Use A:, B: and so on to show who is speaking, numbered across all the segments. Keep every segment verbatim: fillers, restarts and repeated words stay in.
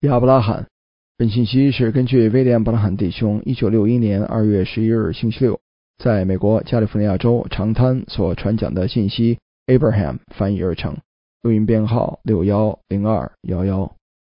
A: 亚伯拉罕。本信息是根据威廉·伯拉罕弟兄一九六一年二月十一日星期六在美国加利福尼亚州长滩所传讲的信息 Abraham 翻译而成，录音编号六一零二一一。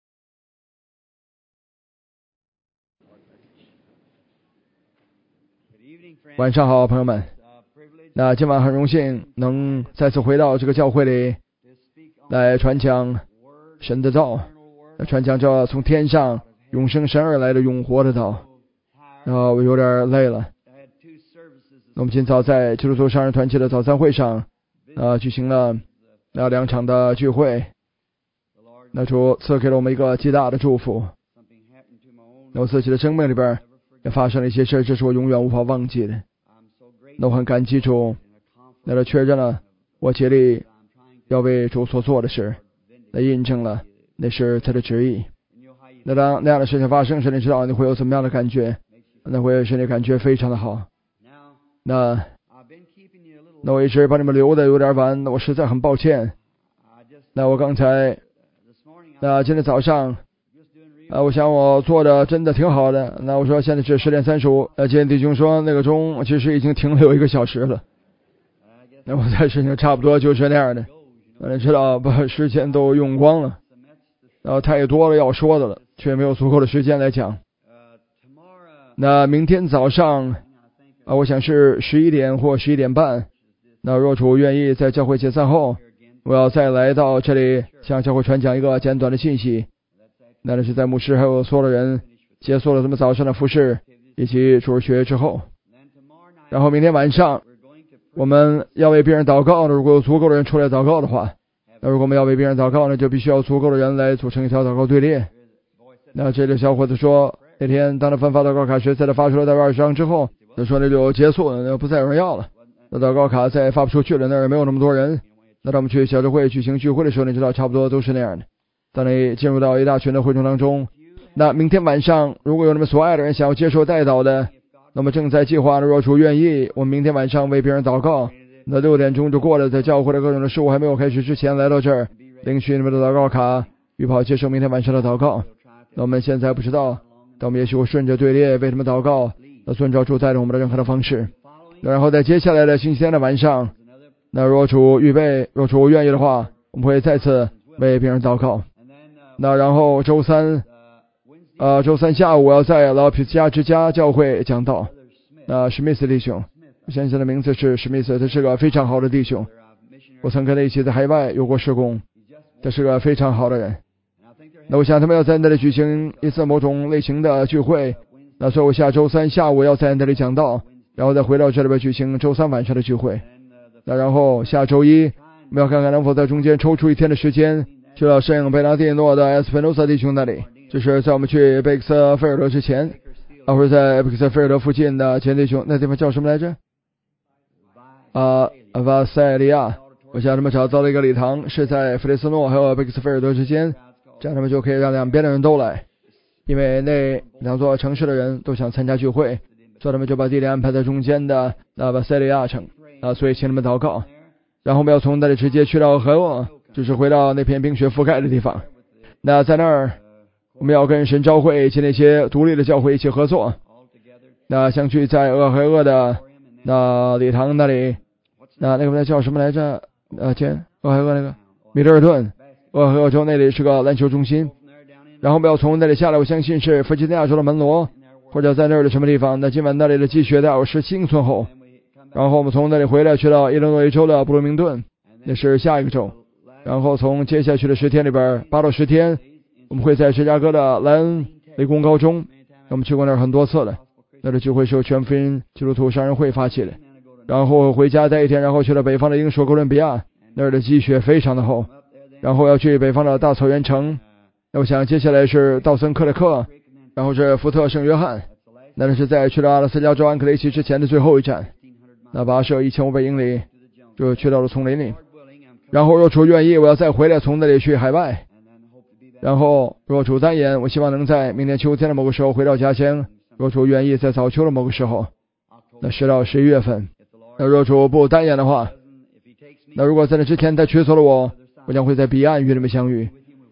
A: 晚上好，朋友们。那今晚很荣幸能再次回到这个教会里来传讲神的道，来传讲这从天上永生神而来的永活的道。然后我有点累了。那我们今早在基督徒商人团契的早餐会上呃举行了那两场的聚会。那主赐给了我们一个极大的祝福。那我自己的生命里边也发生了一些事，这是我永远无法忘记的。那我很感激主，那就确认了我竭力要为主所做的事，来印证了那是他的旨意。那当那样的事情发生时，你知道你会有怎么样的感觉？那会使你感觉非常的好。那那我一直把你们留的有点晚，那我实在很抱歉。那我刚才那今天早上啊，我想我做的真的挺好的。那我说现在是十点三十五，呃，今天弟兄说那个钟其实已经停留一个小时了。那我在事情差不多就是那样的，你知道把时间都用光了，然后太多了要说的了，却没有足够的时间来讲。那明天早上啊，我想是十一点或十一点半。那若主愿意，在教会解散后，我要再来到这里向教会传讲一个简短的信息。那是在牧师还有所有的人结束了咱们早上的服事以及主日学之后，然后明天晚上我们要为别人祷告。如果有足够的人出来祷告的话，那如果我们要为别人祷告呢，就必须要足够的人来组成一条祷告队列。那这个小伙子说，那天当他分发祷告卡时，在他发出了大约二十张之后，他说那就结束了，那不再有人要了。那祷告卡再发不出去了，那儿没有那么多人。那当我们去小教会举行聚会的时候，你知道差不多都是那样的。当你进入到一大群的会众当中，那明天晚上如果有你们所爱的人想要接受代祷的，那么正在计划的，若主愿意，我们明天晚上为别人祷告。那六点钟就过了，在教会的各种的事务还没有开始之前来到这儿领取你们的祷告卡，预跑接受明天晚上的祷告。那我们现在不知道，但我们也许会顺着队列为他们祷告，那遵照主带领我们的任何的方式。然后在接下来的星期天的晚上，那若主预备，若主愿意的话，我们会再次为别人祷告。那然后周三呃，周三下午我要在老皮斯加之家教会讲道。那史密斯弟兄，我现在的名字是史密斯，他是个非常好的弟兄，我曾跟他一起在海外有过事工，他是个非常好的人。那我想他们要在那里举行一次某种类型的聚会，那所以我下周三下午要在那里讲道，然后再回到这里边举行周三晚上的聚会。那然后下周一我们要看看能否在中间抽出一天的时间去到圣贝纳蒂诺的埃斯佩诺萨弟兄那里，就是在我们去贝克瑟菲尔德之前啊，或者在贝克瑟菲尔德附近的前弟兄，那地方叫什么来着？啊，瓦塞利亚。我想他们找到了一个礼堂，是在弗雷斯诺还有贝克瑟菲尔德之间，这样他们就可以让两边的人都来，因为那两座城市的人都想参加聚会，所以他们就把地点安排在中间的那瓦塞利亚城啊，所以请他们祷告。然后我们要从那里直接去到河沃，就是回到那片冰雪覆盖的地方。那在那儿我们要跟神召会以及那些独立的教会一起合作，那相聚在俄亥俄的那礼堂那里，那那个叫什么来着？呃，前俄亥俄那个米德尔顿，俄亥俄州那里是个篮球中心。然后我们要从那里下来，我相信是弗吉尼亚州的门罗，或者在那儿的什么地方。那今晚那里的积雪大约十七英寸厚。然后我们从那里回来去到伊利诺伊州的布鲁明顿，那是下一个州。然后从接下去的十天里边，八到十天，我们会在芝加哥的莱恩理工高中，我们去过那儿很多次了。那这聚会是由全福音基督徒商人会发起的。然后回家待一天，然后去了北方的英属哥伦比亚，那儿的积雪非常的厚。然后要去北方的大草原城。那我想接下来是道森克的克，然后是福特圣约翰，那是在去了阿拉斯加州安克雷奇之前的最后一站。那跋涉一千五百英里就去到了丛林里。然后若主愿意，我要再回来从那里去海外。然后若主单言，我希望能在明年秋天的某个时候回到家乡。若主愿意，在早秋的某个时候，那十到十一月份。那若主不单言的话，那如果在那之前他取走了我，我将会在彼岸与你们相遇。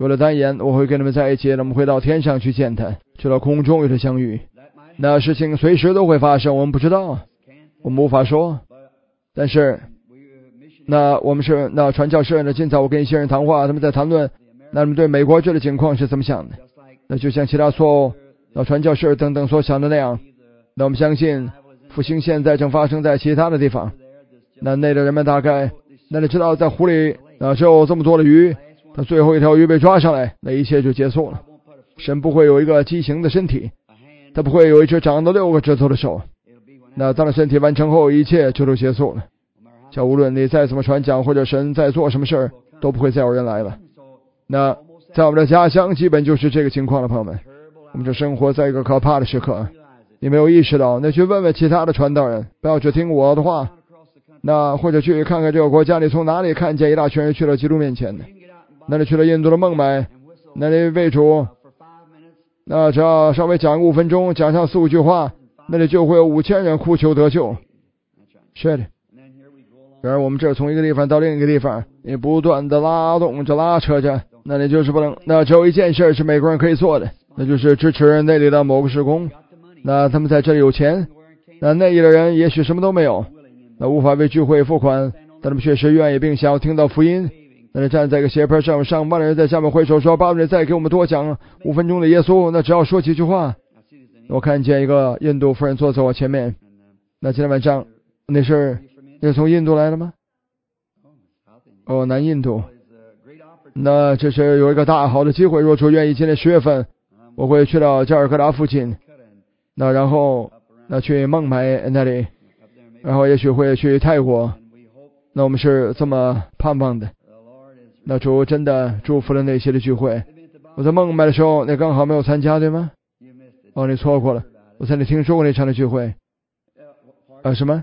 A: 为了单言，我会跟你们在一起，那么回到天上去见他，去到空中与他相遇。那事情随时都会发生，我们不知道，我们无法说。但是那我们是那传教士，那今早我跟一些人谈话，他们在谈论那他们对美国这个情况是怎么想的。那就像其他所有那传教士等等所想的那样，那我们相信复兴现在正发生在其他的地方。那那的人们大概那你知道，在湖里啊只有这么多的鱼，那最后一条鱼被抓上来，那一切就结束了。神不会有一个畸形的身体，他不会有一只长了六个指头的手。那当身体完成后，一切就都结束了。像无论你再怎么传讲，或者神在做什么事儿，都不会再有人来了。那在我们的家乡基本就是这个情况了，朋友们。我们就生活在一个可怕的时刻，你没有意识到，那去问问其他的传道人，不要只听我的话。那或者去看看这个国家，你从哪里看见一大群人去了基督面前的？那里去了印度的孟买，那里为主，那只要稍微讲五分钟，讲上四五句话，那里就会有五千人哭求得救。是的。然而我们这从一个地方到另一个地方，你不断的拉动着拉扯着，那你就是不能。那只有一件事是美国人可以做的，那就是支持那里的某个事工。那他们在这里有钱，那那里的人也许什么都没有，那无法为聚会付款，但他们确实愿意并想要听到福音。那是站在一个斜坡上，上万人在下面挥手说：“巴不得再给我们多讲五分钟的耶稣。”那只要说几句话。我看见一个印度夫人坐在我前面。那今天晚上那是你是从印度来的吗？哦，南印度。那这是有一个大好的机会，若主愿意，今年十月份我会去到加尔各答附近，那然后那去孟买那里，然后也许会去泰国。那我们是这么盼望的。那主真的祝福了那些的聚会。我在孟买的时候，那刚好没有参加，对吗？哦，你错过了。我曾经听说过那场的聚会。啊，什么？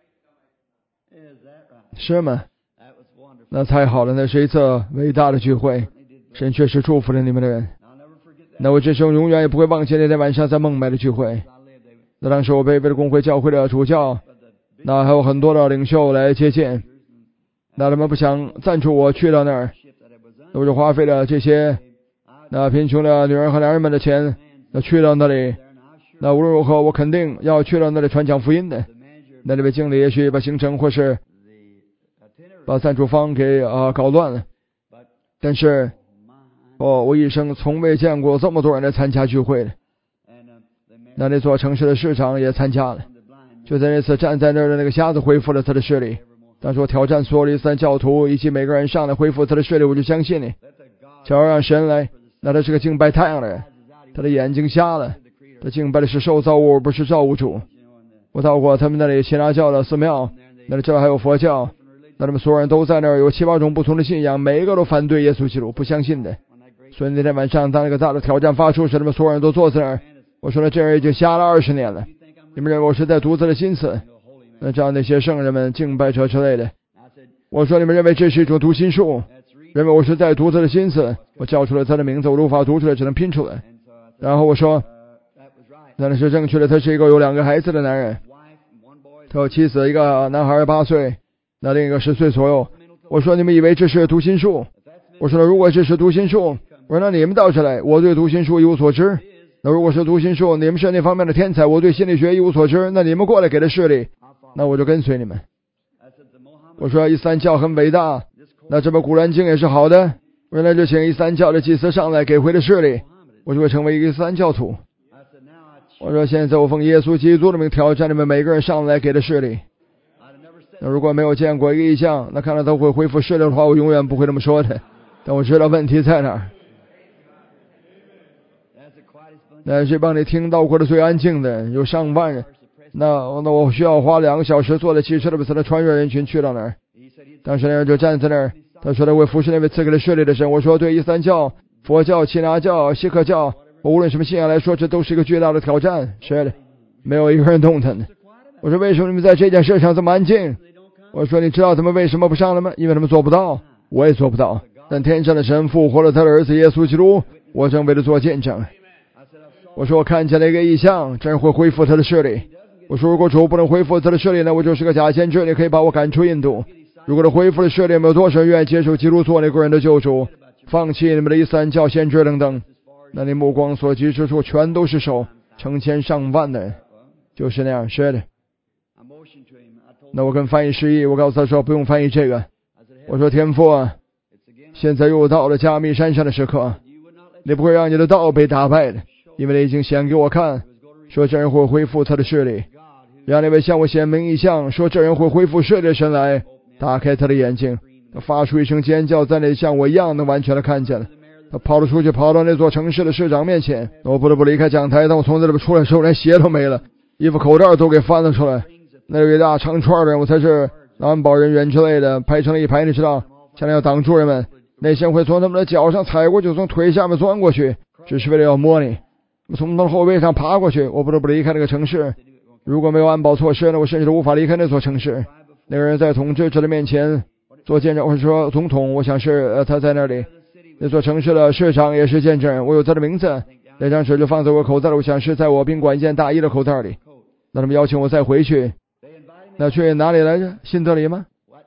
A: 是吗？那太好了，那是一次伟大的聚会，神确实祝福了你们的人。那我这生永远也不会忘记那天晚上在孟买的聚会。那当时我被为了公会教会的主教，那还有很多的领袖来接见。那他们不想赞助我去到那儿，我就花费了这些那贫穷的女人和男人们的钱，那去到那里。那无论如何，我肯定要去到那里传讲福音的。那这位经理也许把行程或是把赞助方给啊、呃、搞乱了，但是哦，我一生从未见过这么多人来参加聚会的。那那座城市的市长也参加了，就在那次站在那儿的那个瞎子恢复了他的视力。当时我挑战所有的伊斯兰教徒以及每个人上来恢复他的视力，我就相信你，只要让神来。那他是个敬拜太阳的人，他的眼睛瞎了，他敬拜的是受造物，不是造物主。我到过他们那里耆那教的寺庙，那里这还有佛教，那他们所有人都在那儿，有七八种不同的信仰，每一个都反对耶稣基督，不相信的。所以那天晚上当那个大的挑战发出时，他们所有人都坐在那儿。我说了，这人已经瞎了二十年了，你们认为我是在独自的心思？那这样那些圣人们敬拜者之类的，我说你们认为这是一种读心术，认为我是在读他的心思。我叫出了他的名字，我无法读出来，只能拼出来。然后我说那是正确的，他是一个有两个孩子的男人，他有妻子，一个男孩八岁，那另一个十岁左右。我说你们以为这是读心术？我说如果这是读心术，我说那你们倒是来，我对读心术一无所知。那如果是读心术，你们是那方面的天才，我对心理学一无所知，那你们过来给他视力，那我就跟随你们。我说伊斯兰教很伟大，那这本古兰经也是好的，原来就请伊斯兰教的祭司上来给回的视力，我就会成为一个伊斯兰教徒。我说现在我奉耶稣基督的名挑战你们每个人上来给的视力。那如果没有见过一个异象，那看到他会恢复视力的话，我永远不会这么说的，但我知道问题在哪儿。那是帮你听到过的最安静的，有上万人。那那我需要花两个小时坐在汽车里边才能穿越人群去到那儿。当时那人就站在那儿，他说他会服侍那位赐给他视力的神。我说对伊斯兰教、佛教、耆那教、锡克教，无论什么信仰来说，这都是一个巨大的挑战。是的，没有一个人动弹的。我说为什么你们在这件事上这么安静？我说你知道他们为什么不上来吗？因为他们做不到，我也做不到。但天上的神复活了他的儿子耶稣基督，我正为他做见证。我说我看见了一个异象，真会恢复他的视力。我说如果主不能恢复他的视力呢，我就是个假先知，你可以把我赶出印度。如果他恢复了视力，没有多少人愿意接受基督做那个人的救主。 放弃你们的伊斯兰教先知等等，那你目光所及之处全都是手，成千上万的人，就是那样。是的。那我跟翻译示意，我告诉他说不用翻译这个。我说天父啊，现在又到了加密山上的时刻，你不会让你的道被打败的，因为你已经显给我看，说这人会恢复他的视力，让那位向我显明异象，说这人会恢复视力的神来打开他的眼睛。他发出一声尖叫，在那里像我一样能完全的看见了。他跑了出去，跑到那座城市的市长面前。我不得不离开讲台，当我从这里出来的时候，连鞋都没了，衣服口罩都给翻了出来。那有一大长串的人，我才是安保人员之类的，排成了一排，你知道，前面要挡住人们，那些会从他们的脚上踩过去，从腿下面钻过去，只是为了要摸你。从他们后背上爬过去，我不得不离开这个城市。如果没有安保措施呢，我甚至都无法离开那座城市。那个人在统治者的面前做见证，或者说总统，我想是呃他在那里。那座城市的市长也是见证人，我有他的名字，那张纸就放在我口袋里，我想是在我宾馆一件大衣的口袋里。那他们邀请我再回去，那去哪里来着？新德里吗？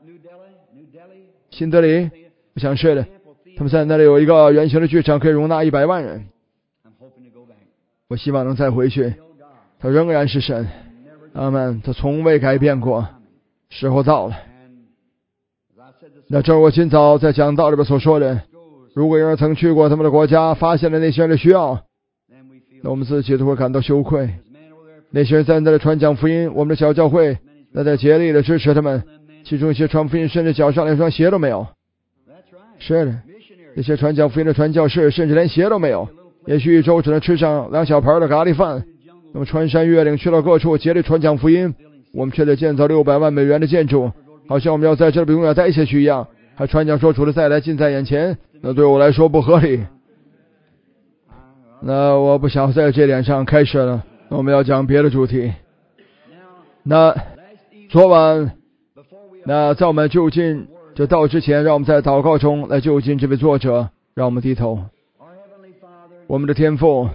A: 新德里，我想是的。他们在那里有一个圆形的剧场，可以容纳一百万人。我希望能再回去。他仍然是神，阿们，他从未改变过。时候到了。那这是我今早在讲道里边所说的，如果有人曾去过他们的国家，发现了那些人的需要，那我们自己都会感到羞愧。那些人在那里传讲福音，我们的小教会那在竭力的支持他们，其中一些传福音甚至脚上连双鞋都没有。是的，那些传讲福音的传教士甚至连鞋都没有，也许一周只能吃上两小盘的咖喱饭。那么穿山越岭去到各处竭力传讲福音，我们却得建造六百万美元的建筑，好像我们要在这里永远待下去一样，还传讲说主的再来近在眼前，那对我来说不合理。那我不想在这点上开始了，那我们要讲别的主题。那昨晚，那在我们就近这道之前，让我们在祷告中来就近这位作者，让我们低头。我们的天父，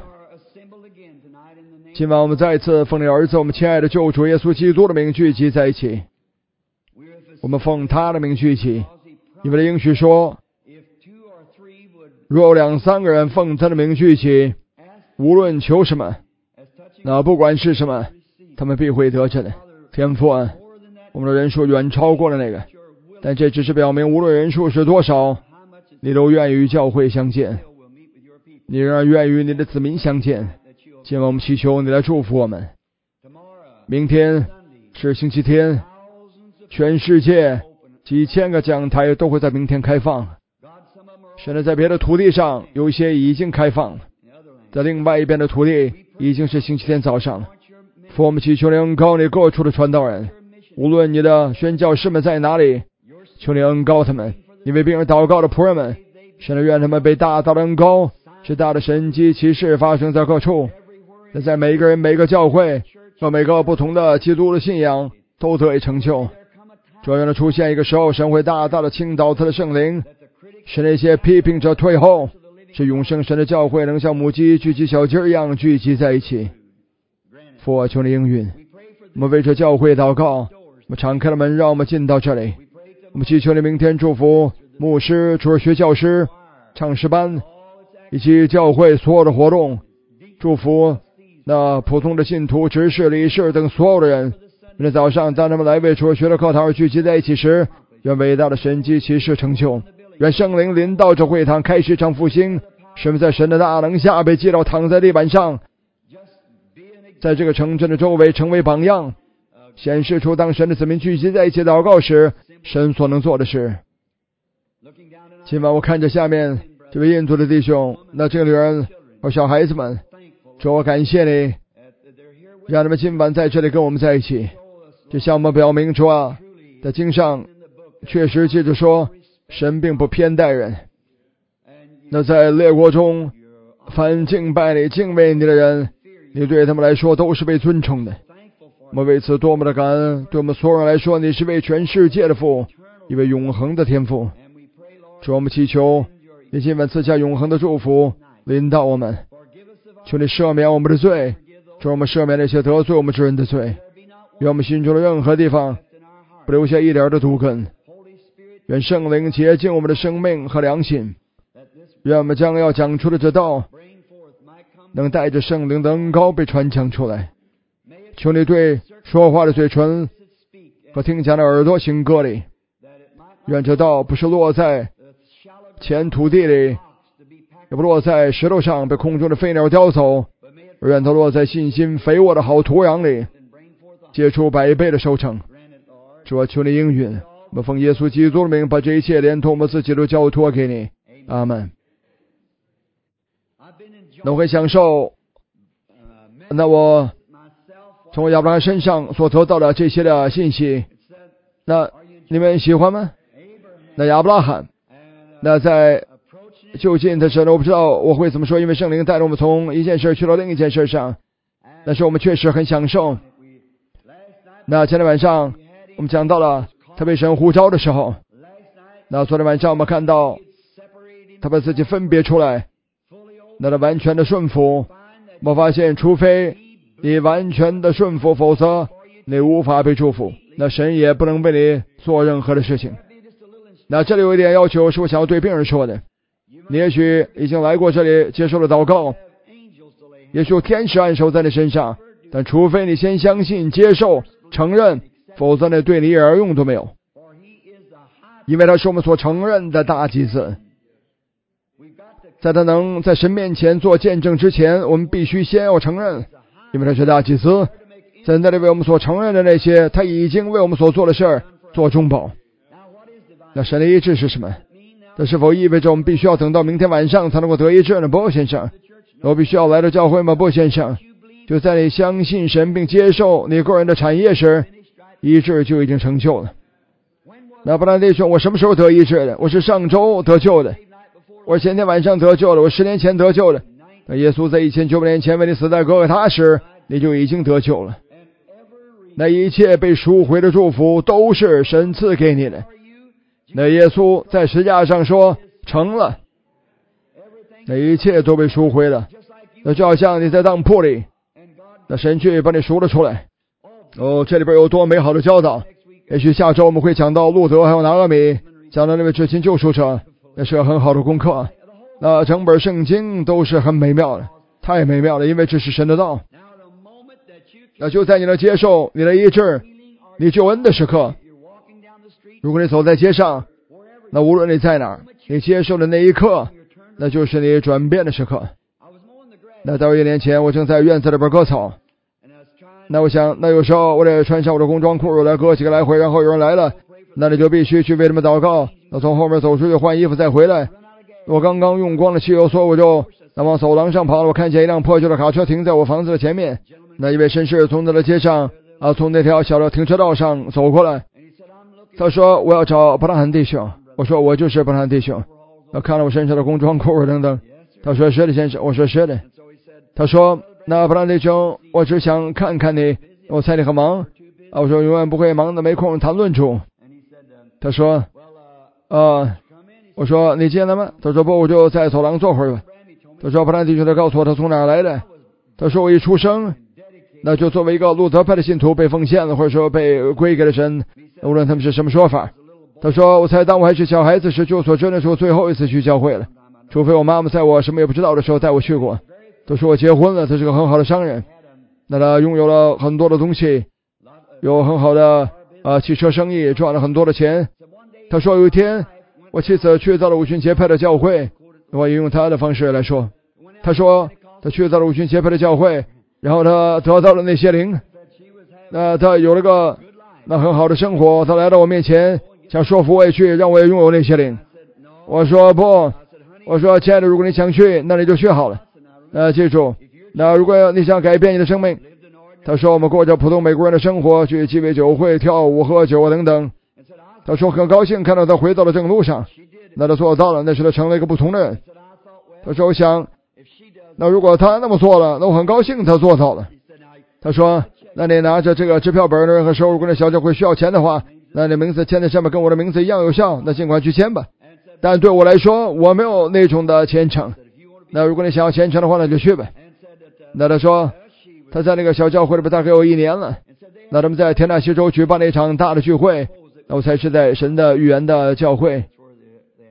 A: 今晚我们再一次奉你儿子我们亲爱的救主耶稣基督的名聚集在一起，我们奉他的名聚集，因为他应许说，若有两三个人奉他的名聚集，无论求什么，那不管是什么，他们必会得着的。天父啊，我们的人数远超过了那个，但这只是表明无论人数是多少，你都愿意与教会相见，你仍然愿意与你的子民相见。今晚我们祈求你来祝福我们。明天是星期天，全世界几千个讲台都会在明天开放，甚至在别的土地上有一些已经开放了，在另外一边的土地已经是星期天早上了。父，我们祈求你恩膏你各处的传道人，无论你的宣教士们在哪里，求你恩膏他们，因为病人祷告的仆人们，甚至愿他们被大大的恩膏，使大的神迹奇事发生在各处，在每一个人每个教会和每个不同的基督的信仰都得以成就。这样的出现一个时候，神会大大的倾倒他的圣灵，使那些批评者退后，使永生神的教会能像母鸡聚集小鸡一样聚集在一起。父啊，求你应允。我们为这教会祷告，我们敞开了门，让我们进到这里。我们祈求你明天祝福牧师、主日学教师、唱诗班以及教会所有的活动，祝福那普通的信徒、执事、理事等所有的人。明天早上当他们来为主日学的课堂而聚集在一起时，愿伟大的神迹奇事成就，愿圣灵临到这会堂，开始一场复兴，使我们在神的大能下被击倒，躺在地板上，在这个城镇的周围成为榜样，显示出当神的子民聚集在一起祷告时，神所能做的事。今晚我看着下面这位印度的弟兄，那这个女人和小孩子们，主，我感谢你，让他们今晚在这里跟我们在一起。这向我们表明，主啊，在经上确实记着说，神并不偏待人。那在列国中，凡敬拜你、敬畏你的人，你对他们来说都是被尊崇的。我们为此多么的感恩！对我们所有人来说，你是为全世界的父，一位永恒的天父。主，我们祈求你今晚赐下永恒的祝福，临到我们。求你赦免我们的罪，主，我们赦免那些得罪我们之人的罪。愿我们心中的任何地方不留下一点的毒根。愿圣灵洁净我们的生命和良心， 愿我们将要讲出的这道能带着圣灵的恩膏被传讲出来。求你对说话的嘴唇和听讲的耳朵行割礼，愿这道不是落在浅土地里，也不落在石头上被空中的飞鸟叼走，而愿它落在信心肥沃的好土壤里，结出百倍的收成。主啊，求你应允，我们奉耶稣基督的名，把这一切连同我们自己都交托给你。阿门。那我会享受那我从亚伯拉罕身上所得到的这些的信息，那你们喜欢吗？那亚伯拉罕，那在就近的时候，我不知道我会怎么说，因为圣灵带着我们从一件事去到另一件事上，但是我们确实很享受。那前天晚上我们讲到了他被神呼召的时候，那昨天晚上我们看到他把自己分别出来，那他完全的顺服。我们发现除非你完全的顺服，否则你无法被祝福，那神也不能为你做任何的事情。那这里有一点要求是我想要对病人说的，你也许已经来过这里接受了祷告，也许有天使按手在你身上，但除非你先相信、接受、承认，否则呢对你一点用都没有。因为他是我们所承认的大祭司，在他能在神面前做见证之前，我们必须先要承认，因为他是大祭司，在那里为我们所承认的那些他已经为我们所做的事儿做中保。那神的医治是什么？这是否意味着我们必须要等到明天晚上才能够得医治呢？不，先生，我必须要来到教会吗？不，先生，就在你相信神并接受你个人的产业时，医治就已经成就了。那不然弟兄，我什么时候得医治的？我是上周得救的，我前天晚上得救了，我十年前得救的。那耶稣在一千九百年前为你死在哥哥他时，你就已经得救了。那一切被赎回的祝福都是神赐给你的。那耶稣在十字架上说成了，那一切都被赎回了。那就好像你在当铺里，那神去把你赎了出来。哦，这里边有多美好的教导。也许下周我们会讲到路德还有拿俄米，讲到那位至亲救赎者，那是个很好的功课。那整本圣经都是很美妙的，太美妙了，因为这是神的道。那就在你的接受你的医治你救恩的时刻，如果你走在街上，那无论你在哪儿，你接受的那一刻，那就是你转变的时刻。那到一年前我正在院子里边割草，那我想那有时候我得穿上我的工装裤来割几个来回，然后有人来了，那你就必须去为他们祷告，那从后面走出去换衣服再回来。我刚刚用光了汽油，所以我就那往走廊上跑了。我看见一辆破旧的卡车停在我房子的前面，那一位绅士从那个街上啊，从那条小的停车道上走过来。他说我要找伯拉罕弟兄。我说我就是伯拉罕弟兄。他看了我身上的工装裤等等。他说是的先生。我说是的。他说那伯拉罕弟兄，我只想看看你，我猜你很忙啊。我说永远不会忙的没空谈论主。他说呃我说你进来吗？他说不，我就在走廊坐会儿吧。他说伯拉罕弟兄，他告诉我他从哪儿来的。他说我一出生那就作为一个路德派的信徒被奉献了，或者说被归给了神，无论他们是什么说法。他说我猜当我还是小孩子时，就所真的是我最后一次去教会了，除非我妈妈在我什么也不知道的时候带我去过。他说我结婚了，他是个很好的商人，那他拥有了很多的东西，有很好的呃汽车生意，赚了很多的钱。他说有一天我妻子去到了五旬节派的教会，我也用他的方式来说，他说他去到了五旬节派的教会，然后他得到了那些灵，那他有了个那很好的生活，他来到我面前想说服我也去，让我也拥有那些灵。我说不，我说亲爱的，如果你想去，那你就去好了。那记住，那如果你想改变你的生命，他说我们过着普通美国人的生活，去鸡尾酒会跳舞喝酒啊等等。他说很高兴看到他回到了正路上，那他做到了，那是他成了一个不同的人。他说我想那如果他那么做了，那我很高兴他做到了。他说那你拿着这个支票本的任何时候，如果那小教会需要钱的话，那你名字签在上面跟我的名字一样有效，那尽管去签吧。但对我来说我没有那种的虔诚，那如果你想要虔诚的话，那就去吧。那他说他在那个小教会里边大概有一年了，那他们在田纳西州举办了一场大的聚会，那我才是在神的预言的教会。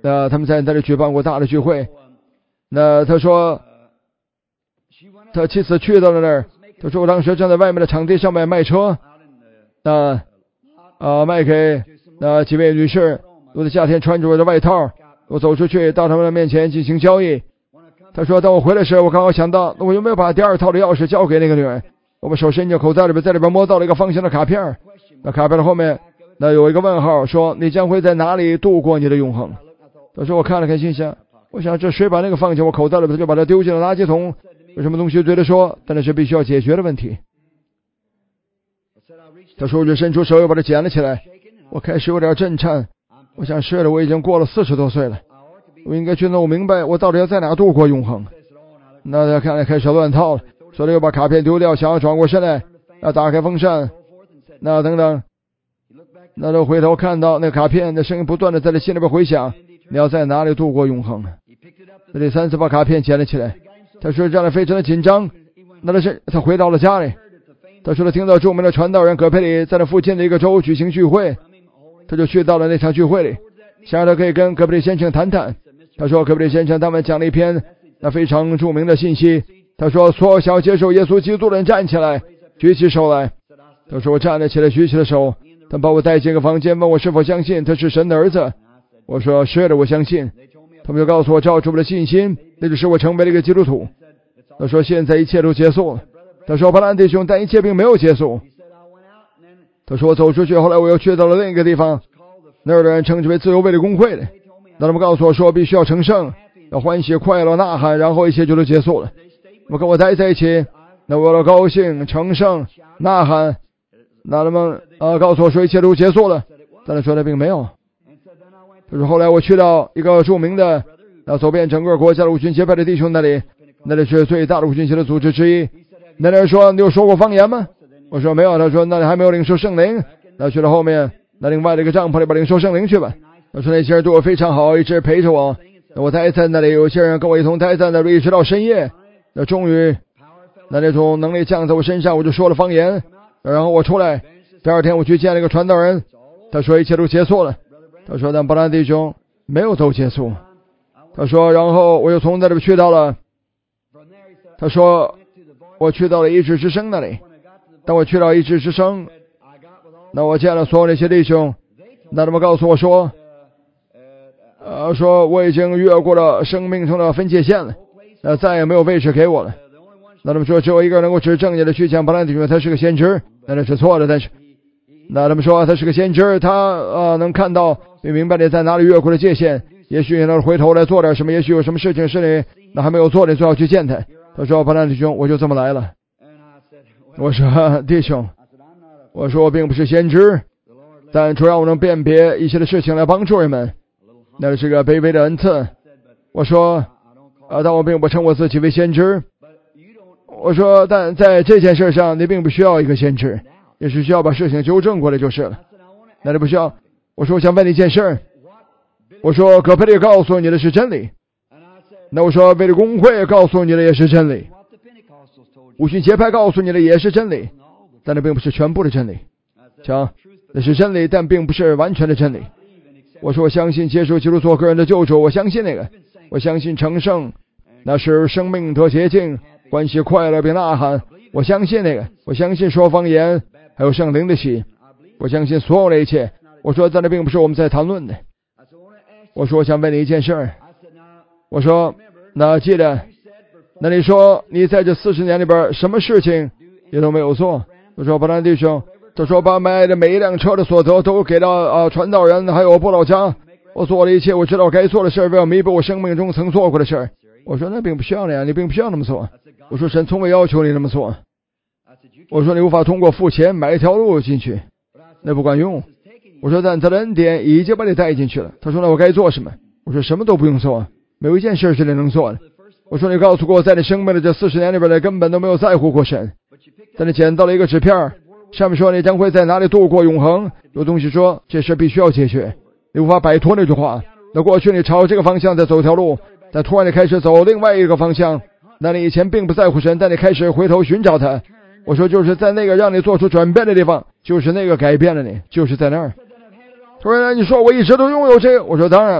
A: 那他们在那里举办过大的聚会。那他说他妻子去到了那儿，他说我当时站在外面的场地上面卖车，那啊卖给那几位女士，我在夏天穿着我的外套，我走出去到他们的面前进行交易。他说当我回来时，我刚好想到，那我有没有把第二套的钥匙交给那个女人？我把手伸进口袋里边，在里边摸到了一个方形的卡片，那卡片的后面那有一个问号，说你将会在哪里度过你的永恒。他说我看了看，心想，我想这谁把那个放进我口袋里边，就把它丢进了垃圾桶，有什么东西对他说，但那是必须要解决的问题。他说我就伸出手又把它捡了起来，我开始有点震颤，我想是的，我已经过了四十多岁了，我应该去弄明白我到底要在哪度过永恒。那他看来开始乱套了，所以又把卡片丢掉，想要转过身来要打开风扇，那等等，那就回头看到那卡片的声音不断的在他心里边回响，你要在哪里度过永恒？那第三次把卡片捡了起来，他说这样非常的紧张。那他是他回到了家里，他说他听到著名的传道人葛培里在那附近的一个州举行聚会，他就去到了那场聚会里，想让他可以跟葛培里先生谈谈。他说葛培里先生他们讲了一篇那非常著名的信息，他说所有想要接受耶稣基督的人站起来举起手来。他说我站了起来举起了手，他把我带进一个房间，问我是否相信他是神的儿子。我说是的，我相信。他们就告诉我照着我的信心，那就使我成为了一个基督徒。他说现在一切都结束了。他说巴兰弟兄，但一切并没有结束。他说我走出去，后来我又去到了另一个地方，那儿的人称之为自由卫理公会的。那他们告诉我说必须要成圣，要欢喜快乐呐喊，然后一切就都结束了。那么跟我待在一起，那我要高兴成圣呐喊，那他们呃告诉我说一切都结束了，但他说他并没有。他说后来我去到一个著名的要走遍整个国家的五旬节派的弟兄那里，那里是最大的五旬节的组织之一。那人说你有说过方言吗？我说没有。他说那里还没有领受圣灵。那去了后面那另外的一个帐篷里边领受圣灵去吧。他说那些人对我非常好，一直陪着我。我待在那里，有些人跟我一同待在那里，一直到深夜。那终于那那种能力降在我身上，我就说了方言。然后我出来，第二天我去见了一个传道人，他说一切都结束了。他说但巴兰弟兄没有都结束。他说然后我又从那里去到了，他说我去到了医治之声那里。当我去到医治之声，那我见了所有那些弟兄，那他们告诉我说呃，说我已经越过了生命中的分界线了，呃，再也没有位置给我了。那他们说只有一个人能够指正你的去讲巴兰弟兄他是个先知，那那是错的。但是那他们说他是个先知，他呃能看到并明白你在哪里越过了界限，也许你能回头来做点什么，也许有什么事情是你那还没有做的，最好去见他。他说巴兰弟兄我就这么来了。我说弟兄，我说我并不是先知，但主要我能辨别一些的事情来帮助人们，那是个卑微的恩赐。我说啊，但我并不称我自己为先知。我说但在这件事上你并不需要一个先知，也是需要把事情纠正过来就是了。那你不需要。我说我想问你一件事，我说葛培里告诉你的是真理，那我说卫理公会告诉你的也是真理，五旬节派告诉你的也是真理，但那并不是全部的真理。瞧，那是真理，但并不是完全的真理。我说我相信接受基督做个人的救主，我相信那个，我相信成圣那是生命得洁净，欢喜快乐并呐喊，我相信那个，我相信说方言还有圣灵的喜，我相信所有的一切。我说在那并不是我们在谈论的。我说我想问你一件事，我说那记得，那你说你在这四十年里边什么事情也都没有做。我说巴兰弟兄，他说把买的每一辆车的所得都给到啊传道人还有布老家，我做了一切我知道该做的事，为了弥补我生命中曾做过的事。我说那并不需要那样，你并不需要那么做。我说神从未要求你那么做。我说你无法通过付钱买一条路进去，那不管用。我说但他的恩典已经把你带进去了。他说那我该做什么？我说什么都不用做，没有一件事是你能做的。我说你告诉过我在你生命的这四十年里边，你根本都没有在乎过神，但你捡到了一个纸片，上面说你将会在哪里度过永恒。有东西说这事必须要解决，你无法摆脱那句话。那过去你朝这个方向在走条路，但突然你开始走另外一个方向，那你以前并不在乎神，但你开始回头寻找他。我说就是在那个让你做出转变的地方，就是那个改变了你，就是在那儿。突然你说我一直都拥有这个，我说当然了，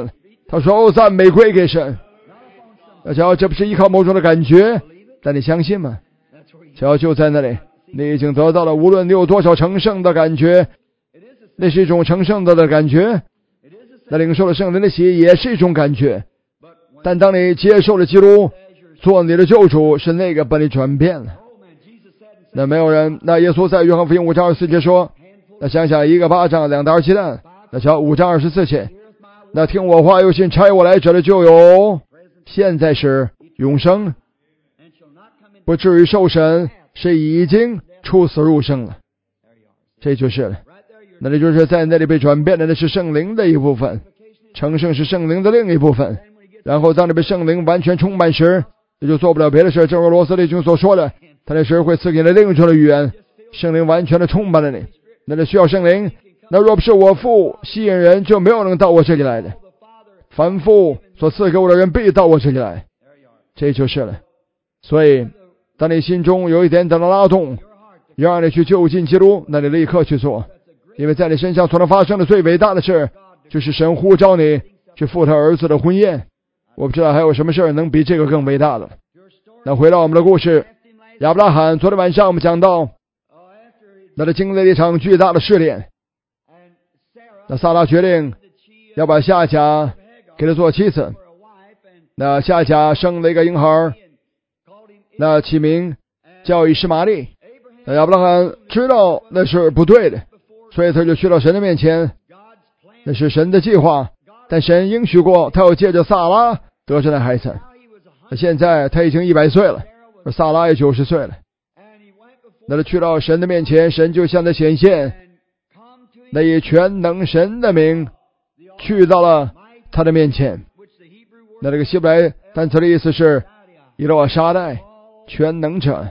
A: 他说：“哦，赞美归给神。”那瞧，这不是依靠某种的感觉，但你相信吗？瞧，就在那里，你已经得到了，无论你有多少成圣的感觉，那是一种成圣的的感觉。那领受了圣灵的喜也是一种感觉。但当你接受了基督做你的救主，是那个把你转变了。那没有人，那耶稣在约翰福音五章二十四节说，那想想一个巴掌两大鸡蛋，那瞧五章二十四节，那听我话有信差我来者的就有现在是永生，不至于受审，是已经出死入生了。这就是了。那这就是在那里被转变的，那是圣灵的一部分，成圣是圣灵的另一部分。然后当你被圣灵完全充满时，你就做不了别的事。正如罗斯弟兄所说的，他那时会赐给你另一种的语言，圣灵完全的充满了你。那就需要圣灵。那若不是我父吸引人，就没有人到我这里来的。凡父所赐给我的人必到我这里来，这就是了。所以当你心中有一点点的拉动，让你去就近基督，那你立刻去做。因为在你身上所能发生的最伟大的事，就是神呼召你去赴他儿子的婚宴。我不知道还有什么事能比这个更伟大的。那回到我们的故事，亚伯拉罕，昨天晚上我们讲到，那他经历了一场巨大的试炼。那撒拉决定要把夏甲给他做妻子。那夏甲生了一个婴孩，那起名叫以实玛利。那亚伯拉罕知道那是不对的，所以他就去到神的面前。那是神的计划，但神应许过他要借着撒拉得着那孩子。那现在他已经一百岁了，而撒拉也九十岁了。那他去到神的面前，神就向他显现，那以全能神的名去到了他的面前。那这个希伯来单词的意思是以罗瓦沙代，全能者。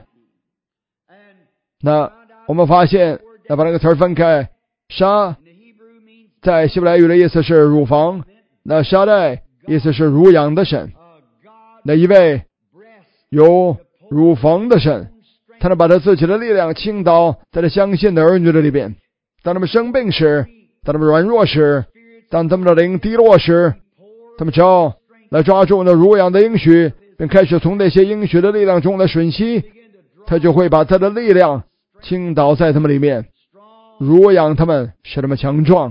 A: 那我们发现，那把那个词分开，沙在希伯来语的意思是乳房，那沙代意思是乳养的神。那一位有乳房的神，他能把他自己的力量倾倒在他相信的儿女的里边。当他们生病时，当他们软弱时，当他们的灵低落时，他们只要来抓住那乳养的应许，并开始从那些应许的力量中来吮吸，他就会把他的力量倾倒在他们里面，乳养他们，使他们强壮。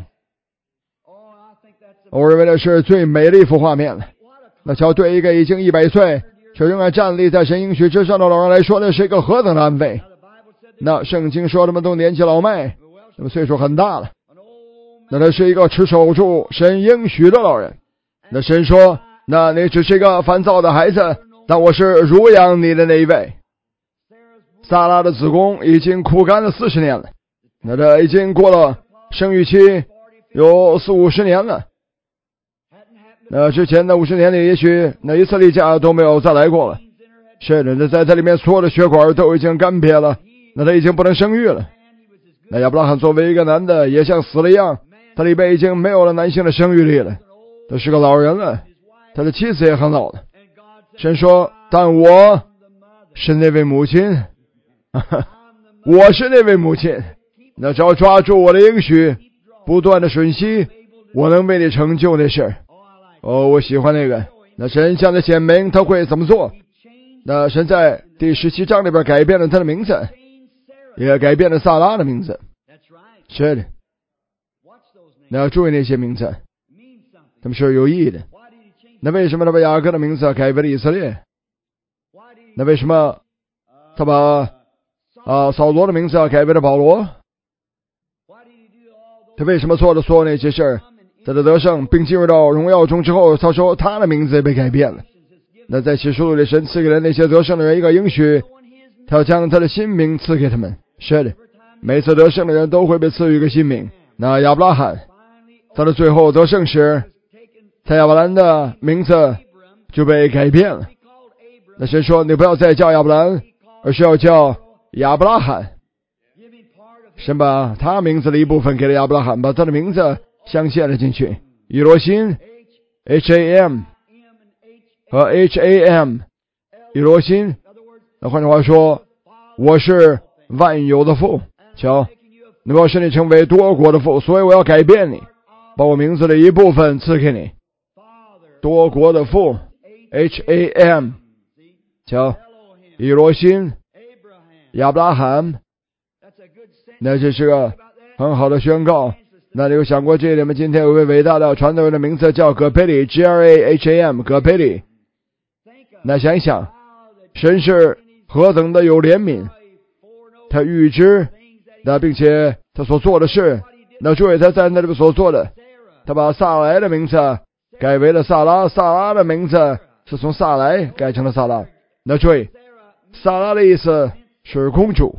A: 我认为那是最美的一幅画面了。那瞧，对一个已经一百岁却仍然站立在神应许之上的老人来说，那是一个何等的安慰。那圣经说他们都年纪老迈，那么岁数很大了，那他是一个持守住神应许的老人。那神说，那你只是一个烦躁的孩子，但我是乳养你的那一位。撒拉的子宫已经枯干了四十年了，那这已经过了生育期有四五十年了。那之前的五十年里，也许那一次例假都没有再来过了。是的，那在这里面所有的血管都已经干瘪了，那他已经不能生育了。那亚伯拉罕作为一个男的，也像死了一样，他里边已经没有了男性的生育力了，他是个老人了，他的妻子也很老了。神说，但我是那位母亲，我是那位母亲，那只要抓住我的应许，不断的吮吸，我能为你成就那事。哦，我喜欢那个。那神向他显明他会怎么做。那神在第十七章里边改变了他的名字，也改变了撒拉的名字。是的，那要注意那些名字，他们是有意义的。那为什么他把雅各的名字改为了以色列？那为什么他把啊扫罗的名字改为了保罗？他为什么做了所有那些事儿？在他得胜并进入到荣耀中之后，他说他的名字也被改变了。那在启示录里，神赐给了那些得胜的人一个应许，他要将他的新名赐给他们。是的，每次得胜的人都会被赐予一个新名。那亚伯拉罕他的最后得胜时，在亚伯兰的名字就被改变了。那神说，你不要再叫亚伯兰，而是要叫亚伯拉罕。神把他名字的一部分给了亚伯拉罕，把他的名字镶嵌了进去。以罗心 H A M 和 H A M 以罗心，那换句话说，我是万有的父。瞧，你要使你成为多国的父，所以我要改变你，把我名字的一部分赐给你。 多国的父 H A M， 瞧，以罗辛、亚伯拉罕，那这是个很好的宣告。那你有想过这一点吗？今天有位伟大的传道人的名字叫葛培理 G R A H A M， 葛培理。那想一想，神是何等的有怜悯，他预知，那并且他所做的事，那注意他在那里所做的，他把萨莱的名字改为了萨拉，萨拉的名字是从萨莱改成了萨拉。那注意，萨拉的意思是公主，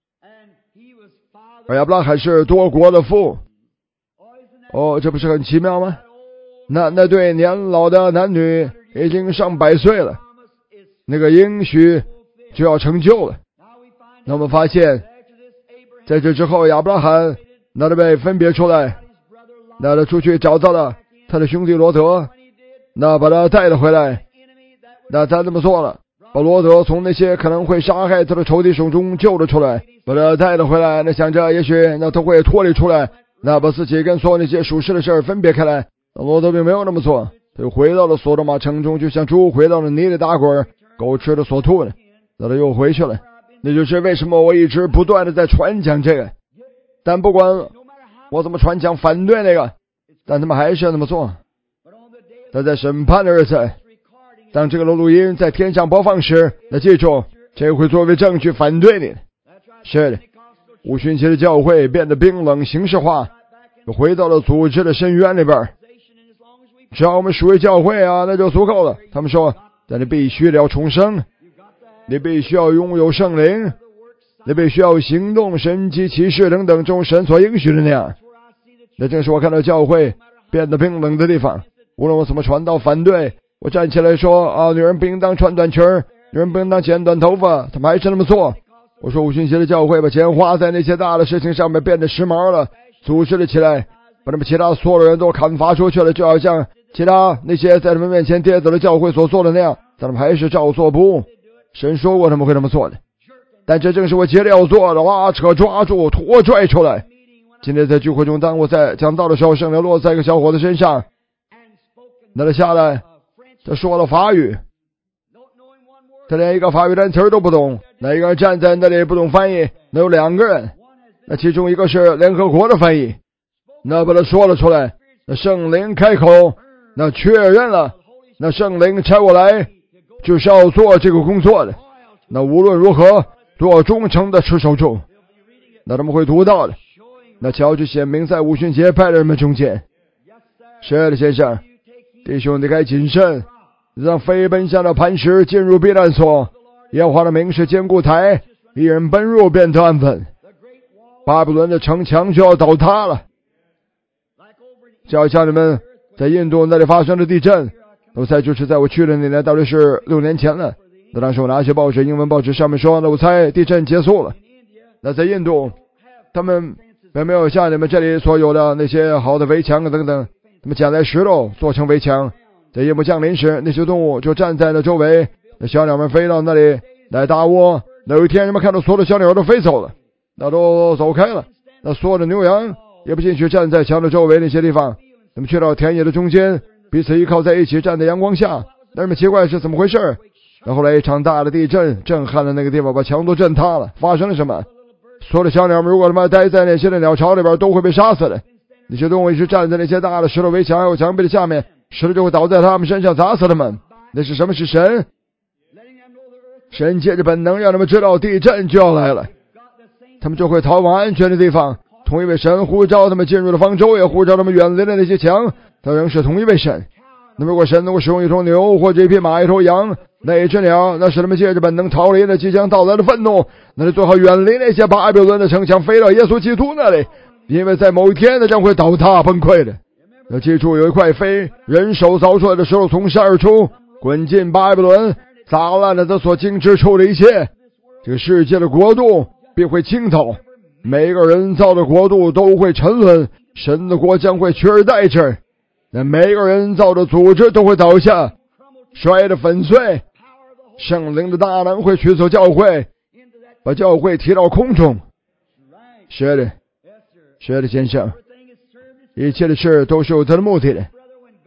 A: 而亚伯拉罕是多国的父。哦，这不是很奇妙吗？那那对年老的男女已经上百岁了，那个应许就要成就了。那我们发现，在这之后，亚伯拉罕那他被分别出来，那他出去找到了他的兄弟罗德，那把他带了回来。那他这么做了，把罗德从那些可能会杀害他的仇敌手中救了出来，把他带了回来。那想着也许那他会脱离出来，那把自己跟所有那些属世的事分别开来。罗德并没有那么做，他又回到了索多玛城中，就像猪回到了泥里打滚，狗吃了所吐的。那他又回去了。那就是为什么我一直不断的在传讲这个，但不管我怎么传讲反对那个，但他们还是要那么做。但在审判的日子，当这个录音在天上播放时，那记住，这会作为证据反对你。是的，五旬节的教会变得冰冷形式化，又回到了组织的深渊里边。只要我们属于教会啊，那就足够了。他们说，但你必须要重生，你必须要拥有圣灵，你必须要行动神迹奇事等等中神所应许的那样。那正是我看到教会变得冰冷的地方。无论我怎么传道反对，我站起来说啊，女人不应当穿短裙，女人不应当剪短头发，他们还是那么做。我说五旬节的教会把钱花在那些大的事情上面，变得时髦了，组织了起来，把他们其他所有人都砍伐出去了，就好像其他那些在他们面前跌倒的教会所做的那样，但他们还是照做不误。神说过他们会这么做的，但这正是我接着要做的，拉扯抓住拖拽出来。今天在聚会中，当我在讲道的时候，圣灵落在一个小伙子身上，那他下来，他说了法语，他连一个法语单词都不懂。那一个人站在那里不懂翻译，那有两个人，那其中一个是联合国的翻译，那把他说了出来。那圣灵开口，那确认了，那圣灵差我来就是要做这个工作的。那无论如何做忠诚的持守住，那他们会读到的。那乔治显明在五旬节派的人们中间。是的，先生，弟兄你该谨慎，让飞奔向的磐石进入避难所。耶和华的名是坚固台，一人奔入便得安分。巴比伦的城墙就要倒塌了，就好像你们在印度那里发生的地震。我猜就是在我去的那年，大约是六年前了。那当时我拿些报纸，英文报纸上面说，那我猜地震结束了。那在印度，他们并没有像你们这里所有的那些好的围墙等等，他们捡来石头做成围墙。在夜幕降临时，那些动物就站在那周围，那小鸟们飞到那里来搭窝。那有一天，人们看到所有的小鸟都飞走了，那都走开了。那所有的牛羊也不进去站在墙的周围那些地方，他们去到田野的中间，彼此依靠在一起，站在阳光下。那人们奇怪是怎么回事。那后来一场大的地震震撼了那个地方，把墙都震塌了。发生了什么？所有的小鸟们如果他们待在那些的鸟巢里边，都会被杀死的。那些动物一直站在那些大的石头围墙还有墙壁的下面，石头就会倒在他们身上，砸死他们。那是什么？是神。神借着本能让他们知道地震就要来了，他们就会逃往安全的地方。同一位神呼召他们进入了方舟，也呼召他们远离了那些墙，他仍是同一位神。那么如果神能够使用一头牛或者一匹马一头羊，那一只鸟，那使他们借着本能逃离了即将到来的愤怒，那就最好远离那些巴比伦的城墙，飞到耶稣基督那里，因为在某一天那将会倒塌崩溃的。要记住，有一块非人手凿出来的石头从山而出，滚进巴比伦，砸烂了他所经之处的一切。这个世界的国度必会倾倒，每一个人造的国度都会沉沦，神的国将会取而代之。那每一个人造的组织都会倒下，摔得粉碎。圣灵的大能会取走教会，把教会提到空中。是的，是的，先生，一切的事都是有他的目的的。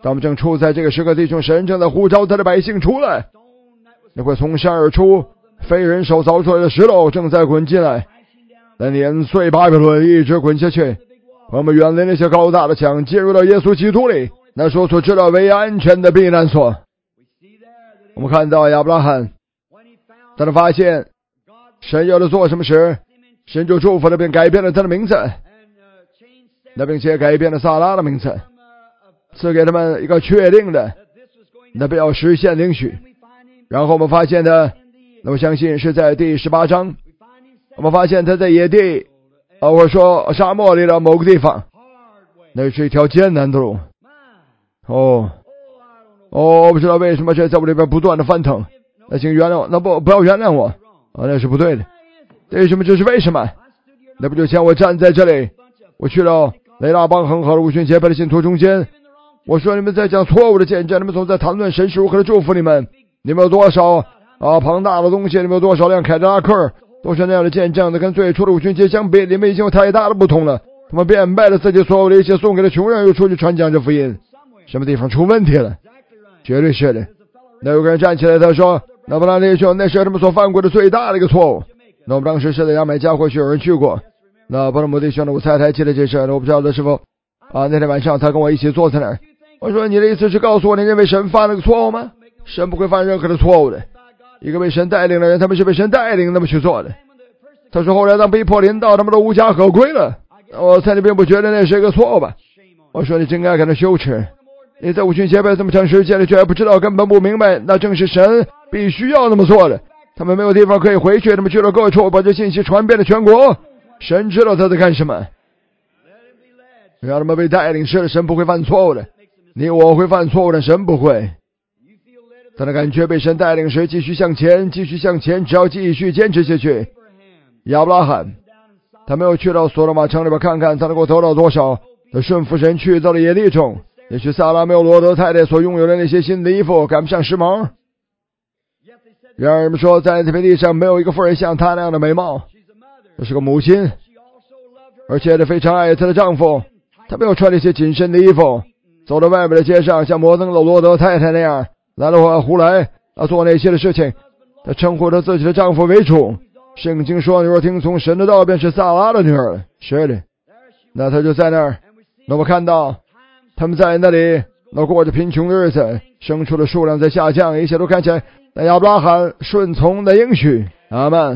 A: 当我们正处在这个时刻，弟兄，神正在呼召他的百姓出来。那块从山而出非人手凿出来的石头正在滚进来，来碾碎巴比伦，一直滚下去。我们远离那些高大的墙，进入到耶稣基督里，那说所知道为安全的避难所。我们看到亚伯拉罕，当他发现神要他做什么时，神就祝福了，并改变了他的名字，那并且改变了撒拉的名字，赐给他们一个确定的那必要实现领许。然后我们发现的，那我相信是在第十八章，我们发现他在野地啊，或者说沙漠里的某个地方，那是一条艰难的路。哦哦，我不知道为什么这在我里边不断的翻腾。那请原谅我，那不不要原谅我啊，那是不对的。为什么？这是为什么？那不就像我站在这里，我去了雷拉邦恒河的五旬节派的信徒中间，我说你们在讲错误的见证，你们总在谈论神是如何的祝福你们。你们有多少啊庞大的东西？你们有多少辆凯迪拉克？都是那样的见证的，跟最初的五旬节相比，你们已经有太大的不同了。他们变卖了自己所有的一切，送给了穷人，又出去传讲这福音。什么地方出问题了？绝对是的。那有个人站起来，他说：“那不然弟兄，那是他们所犯过的最大的一个错误。”那我们当时是在牙买加，或许有人去过。那巴勒姆弟兄呢？我太太记得这事，我不知道的是否啊？那天晚上他跟我一起坐在那儿。我说：“你的意思是告诉我，你认为神犯了个错误吗？神不会犯任何的错误的。一个被神带领的人，他们是被神带领那么去做的。”他说：“后来当逼迫临到，他们都无家可归了。我猜你并不觉得那是一个错误吧？”我说：“你真该感到羞耻。你在五旬节拜这么长时间了，却还不知道，根本不明白，那正是神必须要那么做的。他们没有地方可以回去，他们去了各处，把这信息传遍了全国。神知道他在干什么，让他们被带领。是的，神不会犯错误的。你我会犯错误的，神不会。当他感觉被神带领时，继续向前，继续向前，只要继续坚持下去。亚伯拉罕，他没有去到索罗玛城里边看看他能够得到多少，他顺服神去到了野地中。也许萨拉没有罗德太太所拥有的那些新的衣服，赶不上时髦。然而人们说，在这片地上没有一个妇人像她那样的美貌。她是个母亲，而且她非常爱她的丈夫。她没有穿那些紧身的衣服，走到外面的街上，像摩登的罗德太太那样来了胡来啊做那些的事情。她称呼她自己的丈夫为主。圣经说，你若听从神的道，便是撒拉的女儿。是的，那她就在那儿。那我看到他们在那里，那过着贫穷的日子，牲畜的数量在下降，一切都看起来那亚伯拉罕顺从的应许。阿们。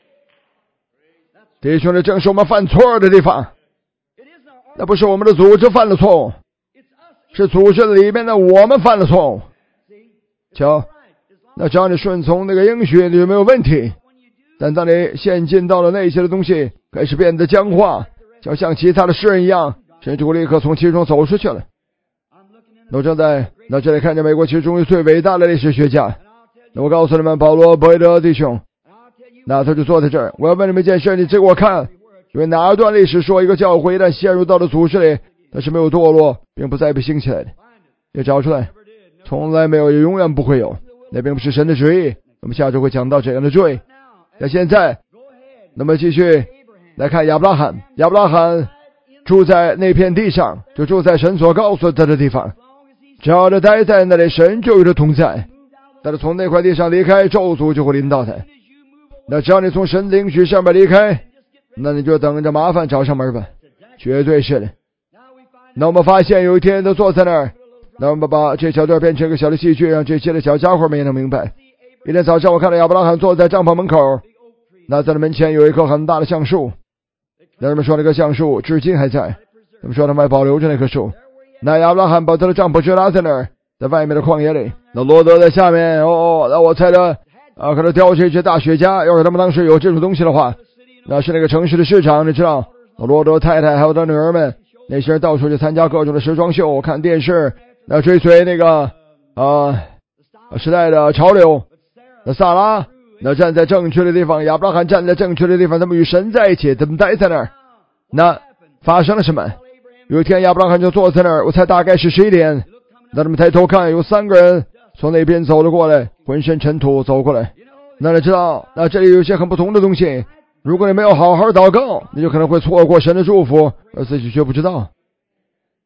A: 弟兄们，正是我们犯错的地方，那不是我们的组织犯了错误，是组织里面的我们犯了错误。瞧，那只要你顺从那个应许，你就没有问题。但当你陷进到了那些的东西，开始变得僵化，就像其他的诗人一样，神就立刻从其中走出去了。我正在那这里看见美国其中最伟大的历史学家。那我告诉你们，保罗·伯德弟兄，那他就坐在这儿。我要问你们一件事，你这给我看，因为哪一段历史说一个教会一旦陷入到了组织里，它是没有堕落，并不再被兴起来的？也找出来，从来没有，也永远不会有。那并不是神的旨意。我们下周会讲到这样的罪。那现在，那么继续来看亚伯拉罕。亚伯拉罕住在那片地上，就住在神所告诉他的地方。只要他待在那里，神就与他同在。但是从那块地上离开，咒诅就会临到他。那只要你从神领许上面离开，那你就等着麻烦找上门吧，绝对是的。那我们发现有一天他坐在那儿，那我们把这小段变成一个小的戏剧，让这些的小家伙们也能明白。一天早上，我看到亚伯拉罕坐在帐篷门口，那在他门前有一棵很大的橡树。人们说那棵橡树至今还在，他们说他们还保留着那棵树。那亚伯拉罕把他的帐篷支拉在那儿，在外面的旷野里。那罗德在下面，哦，那我猜的啊，可能叼着一些大雪茄。要是他们当时有这种东西的话，那是那个城市的市长，你知道，罗德太太还有他女儿们，那些人到处去参加各种的时装秀，看电视，那追随那个啊时代的潮流。那萨拉那站在正确的地方，亚伯拉罕站在正确的地方，他们与神在一起，他们待在那儿。那发生了什么？有一天亚伯拉罕就坐在那儿，我猜大概是十一点。那他们抬头看，有三个人从那边走了过来，浑身尘土走过来。那你知道，那这里有一些很不同的东西。如果你没有好好祷告，你就可能会错过神的祝福，而自己却不知道。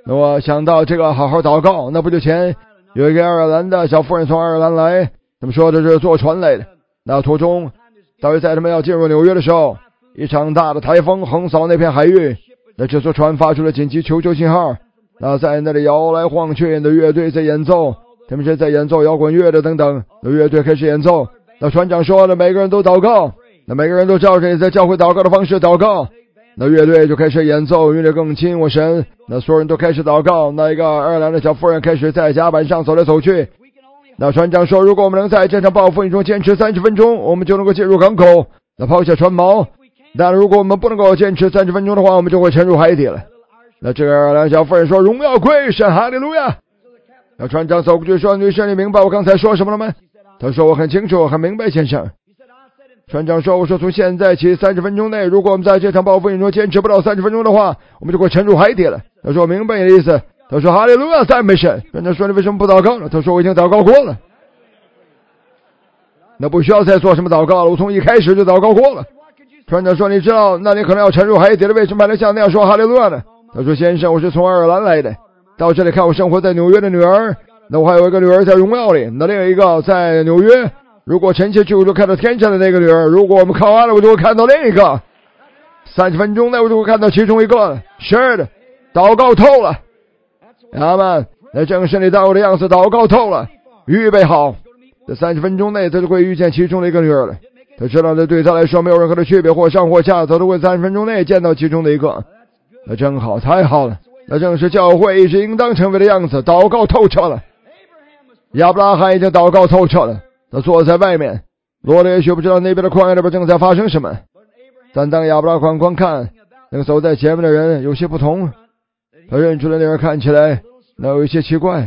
A: 那我想到这个好好祷告，那不久前有一个爱尔兰的小妇人从爱尔兰来，他们说这是坐船来的。那途中大约在他们要进入纽约的时候，一场大的台风横扫那片海域，那这艘船发出了紧急求救信号。那在那里摇来晃去的乐队在演奏，他们是在演奏摇滚乐的等等。那乐队开始演奏，那船长说了，每个人都祷告。那每个人都照着在教会祷告的方式祷告。那乐队就开始演奏，乐队更亲我神。那所有人都开始祷告。那一个爱尔兰的小妇人开始在甲板上走来走去。那船长说，如果我们能在这场暴风雨中坚持三十分钟，我们就能够进入港口，那抛下船锚。但如果我们不能够坚持三十分钟的话，我们就会沉入海底了。那这个爱尔兰小妇人说，荣耀归神，哈利路亚。那船长走过去说，女士，你明白我刚才说什么了吗？他说，我很清楚，很明白，先生。船长说，我说从现在起三十分钟内，如果我们在这场暴风雨中坚持不到三十分钟的话，我们就会沉入海底了。他说，明白你的意思。他说，哈利路亚，赞美神。船长说，你为什么不祷告了？他说，我已经祷告过了。那不需要再做什么祷告了，我从一开始就祷告过了。船长说，你知道那你可能要沉入海底了，为什么还能像那样说哈利路亚呢？他说，先生，我是从爱尔兰来的，到这里看我生活在纽约的女儿。那我还有一个女儿在荣耀里，那另一个在纽约。如果臣妾去，我就看到天上的那个女儿；如果我们靠岸了，我就会看到另一个。三十分钟内，我就会看到其中一个。是的，祷告透了，阿们。那正是你到我的样子，祷告透了，预备好，这三十分钟内，他就会遇见其中的一个女儿了。他知道这对他来说没有任何的区别，或上或下，他都会三十分钟内见到其中的一个。那真好，太好了。那正是教会一直应当成为的样子，祷告透彻了。亚伯拉罕已经祷告透彻了，他坐在外面，罗德也许不知道那边的旷野里边正在发生什么。但当亚伯拉罕观看那个走在前面的人有些不同，他认出了那人看起来那有一些奇怪，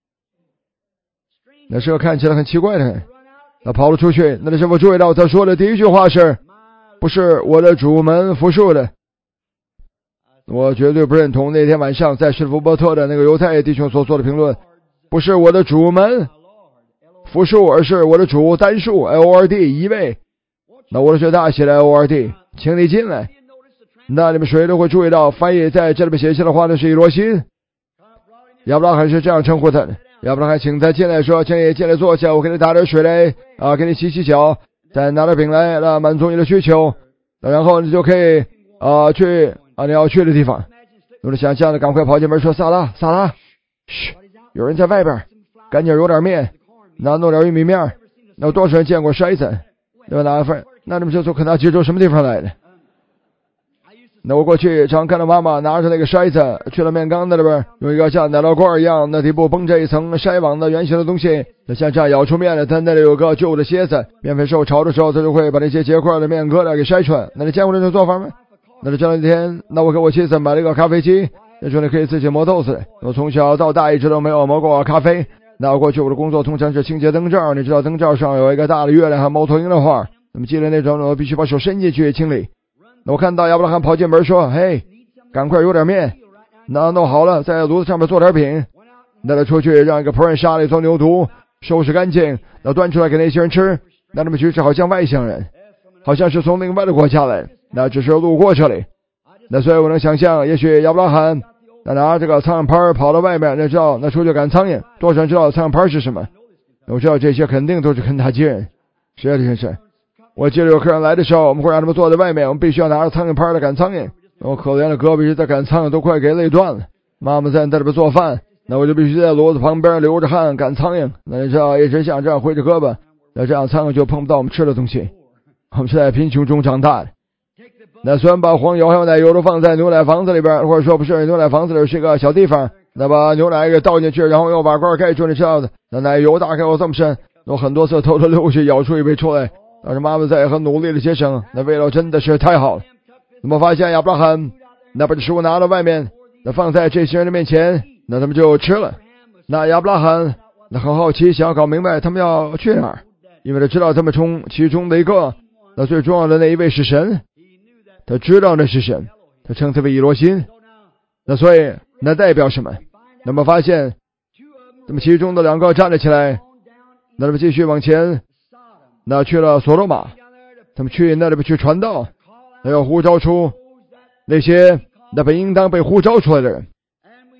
A: 那是个看起来很奇怪的人。他跑了出去，那师傅注意到他说的第一句话是，不是我的主们复述的。我绝对不认同那天晚上在施福伯特的那个犹太弟兄所做的评论，不是我的主们复数，而是我的主单数 L O R D 一位。那我的是大写的 L O R D， 请你进来。那你们谁都会注意到翻译在这里面写下的话呢是以罗心。亚伯拉罕是这样称呼他的。亚伯拉罕请他进来说，请你进来坐下，我给你打点水来啊，给你洗洗脚，再拿点饼来，那满足你的需求，然后你就可以啊去啊你要去的地方。我的想象的赶快跑进门说，萨拉萨拉，嘘，有人在外边，赶紧揉点面，那弄点玉米面。那多少人见过筛子，对吧？拿一份。那你们就从肯塔基州什么地方来的？那我过去常看到妈妈拿着那个筛子去了面缸那里边，用一个像奶酪罐一样，那底部绷着一层筛网的圆形的东西，那像这样舀出面来。它那里有个旧的楔子，面粉受潮的时候，它就会把那些结块的面疙瘩给筛出来。那你见过这种做法吗？那这两天，那我给我妻子买了一个咖啡机，那说你可以自己磨豆子。我从小到大一直都没有磨过咖啡。那我过去我的工作通常是清洁灯罩，你知道灯罩上有一个大的月亮和猫头鹰的画，那么记得那种我必须把手伸进去清理。那我看到亚伯拉罕跑进门说，嘿，赶快有点面，那弄好了在炉子上面做点饼。那他出去让一个仆人杀了一头牛犊，收拾干净，那端出来给那些人吃。那他们去是好像外乡人，好像是从另外的国家来，那只是路过这里。那所以我能想象，也许亚伯拉罕那拿这个苍蝇拍跑到外面，那知道那出去赶苍蝇。多少人知道苍蝇拍是什么？我知道这些肯定都是肯塔基人。是啊，先生，我记得有客人来的时候，我们会让他们坐在外面，我们必须要拿着苍蝇拍来赶苍蝇。我可怜的胳膊一直在赶苍蝇，都快给累断了。妈妈在那里边做饭，那我就必须在炉子旁边流着汗赶苍蝇。那你知道一直像这样挥着胳膊，那这样苍蝇就碰不到我们吃的东西。我们是在贫穷中长大的。那虽然把黄油还有奶油都放在牛奶房子里边，或者说不是牛奶房子里是一个小地方，那把牛奶给倒进去，然后用瓦罐盖住，你知道的。那奶油大概有这么深，有很多次偷偷溜去舀出一杯出来。但是妈妈在很努力的节省，那味道真的是太好了。那么发现亚伯拉罕那把食物拿到外面，那放在这些人的面前，那他们就吃了。那亚伯拉罕那很好奇，想要搞明白他们要去哪儿，因为他知道他们中其中的一个，那最重要的那一位是神，他知道那是神，他称他为以罗心。那所以那代表什么？那么发现那么其中的两个站了起来，那他们继续往前，那去了所罗马，他们去那里边去传道，那要呼召出那些那本应当被呼召出来的人。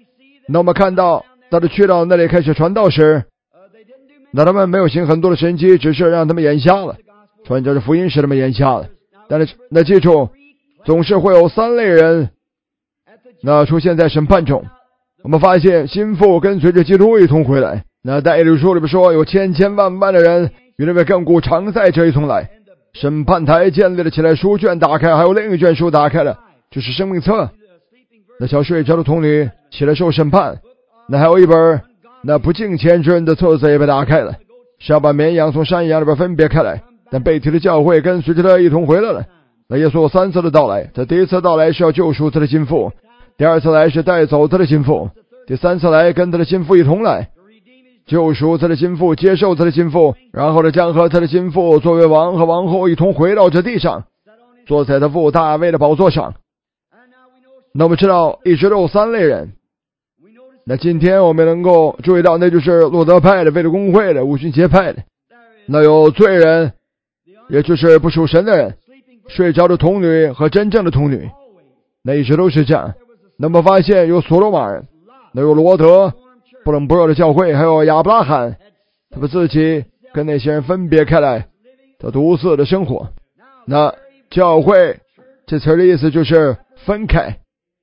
A: 那我们看到他们去到那里开始传道时，那他们没有行很多的神迹，只是让他们眼瞎了，传着福音使他们眼瞎了。但是那记住，总是会有三类人那出现在审判中。我们发现心腹跟随着基督一同回来。那在耶利书里面说，有千千万万的人与那位亘古常在这一同来。审判台建立了起来，书卷打开，还有另一卷书打开了，就是生命册。那小睡着的童女起来受审判。那还有一本那不敬虔之人的册子也被打开了，是要把绵羊从山羊里边分别开来。但被提的教会跟随着他一同回来了。那耶稣有三次的到来，他第一次到来是要救赎他的心腹，第二次来是带走他的心腹，第三次来跟他的心腹一同来救赎他的心腹，接受他的心腹，然后呢将和他的心腹作为王和王后一同回到这地上，坐在他父大卫的宝座上。那我们知道一直都有三类人。那今天我们能够注意到，那就是路德派的、卫理公会的、五旬节派的。那有罪人，也就是不属神的人，睡着的童女和真正的童女，那一直都是这样。那么发现有所罗马人，那有罗德、布冷波尔的教会，还有亚伯拉罕，他们自己跟那些人分别开来，他独自的生活。那教会这词的意思就是分开。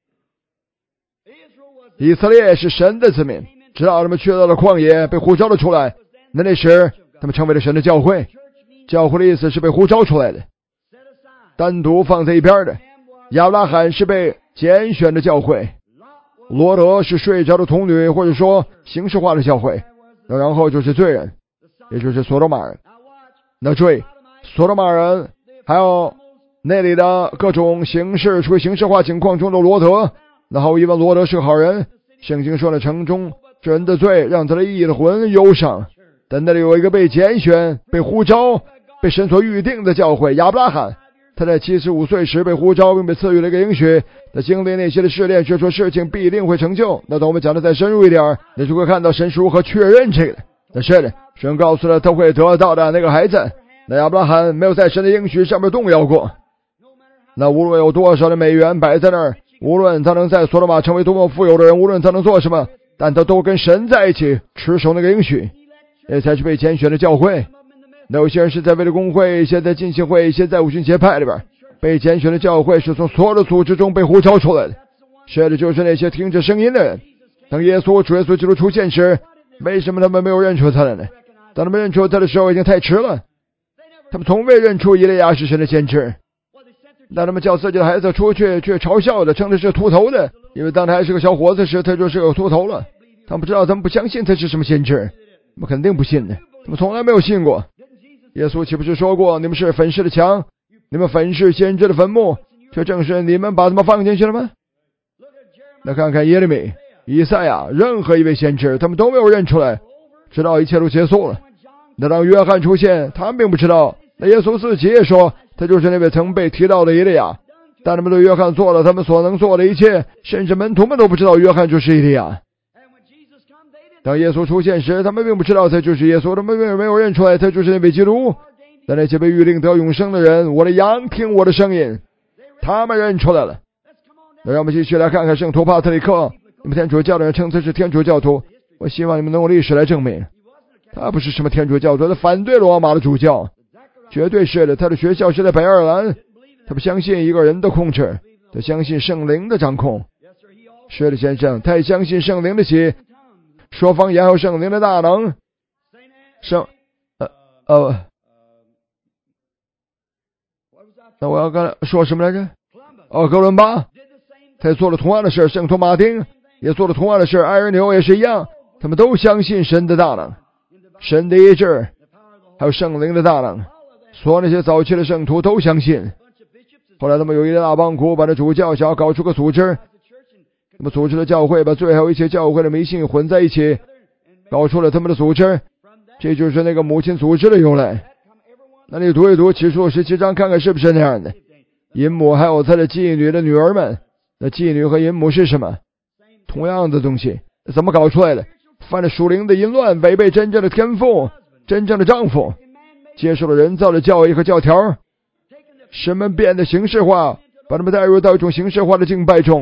A: 以色列是神的子民，直到他们去到了旷野，被呼召了出来。那那时他们成为了神的教会。教会的意思是被呼召出来的，单独放在一边的。亚伯拉罕是被拣选的教会，罗德是睡着的童女，或者说形式化的教会。然后就是罪人，也就是所罗马人。那罪所罗马人还有那里的各种形式处于形式化情况中的罗德。那毫无疑问罗德是个好人，圣经说了，城中这人的罪让他的义的魂忧伤。但那里有一个被拣选、被呼召、被神所预定的教会，亚伯拉罕，他在七十五岁时被呼召，并被赐予了一个应许，他经历那些的试炼，却说事情必定会成就。那等我们讲的再深入一点，你就会看到神是如何确认这个的。那是的，神告诉了他会得到的那个孩子。那亚伯拉罕没有在神的应许上面动摇过。那无论有多少的美元摆在那儿，无论他能在索罗玛成为多么富有的人，无论他能做什么，但他都跟神在一起，持守那个应许，这才是被拣选的教会。那有些人是在卫理公会，一些在浸信会，一些在五旬节派里边。被拣选的教会是从所有的组织中被呼召出来的，是的，就是那些听着声音的人。当耶稣主耶稣基督出现时，为什么他们没有认出他来呢？当他们认出他的时候已经太迟了。他们从未认出以利亚是神的先知。当他们叫自己的孩子出去，却嘲笑的，称他是秃头的，因为当他还是个小伙子时，他就是有秃头了。他们不知道，他们不相信他是什么先知，他们肯定不信的，他们从来没有信过。耶稣岂不是说过，你们是粉饰的墙，你们粉饰先知的坟墓，却正是你们把他们放进去了吗？那看看耶利米、以赛亚，任何一位先知，他们都没有认出来，直到一切都结束了。那当约翰出现，他们并不知道。那耶稣自己也说，他就是那位曾被提到的以利亚。但他们对约翰做了他们所能做的一切，甚至门徒们都不知道约翰就是以利亚。当耶稣出现时，他们并不知道他就是耶稣，他们并没有认出来他就是那位基督。但那些被预定得永生的人，我的羊听我的声音，他们认出来了。那让我们继续来看看圣徒帕特里克。你们天主教的人称他是天主教徒，我希望你们能用历史来证明，他不是什么天主教徒，他反对罗马的主教，绝对是的。他的学校是在北爱尔兰，他不相信一个人的控制，他相信圣灵的掌控。是的，先生，他也相信圣灵的喜，说方言还有圣灵的大能。圣呃呃，那我要刚才说什么来着？哦，哥伦巴，他也做了同样的事。圣托马丁也做了同样的事，埃尔纽也是一样，他们都相信神的大能，神的医治，还有圣灵的大能。所有那些早期的圣徒都相信。后来他们有一大帮苦把这主教想要搞出个组织，那么组织的教会把最后一些教会的迷信混在一起，搞出了他们的组织，这就是那个母亲组织的由来。那你读一读启示录十七章，看看是不是那样的。淫母还有她的妓女的女儿们，那妓女和淫母是什么？同样的东西，怎么搞出来的？犯了属灵的淫乱，违背真正的天赋，真正的丈夫，接受了人造的教义和教条，使们变得形式化，把他们带入到一种形式化的敬拜中，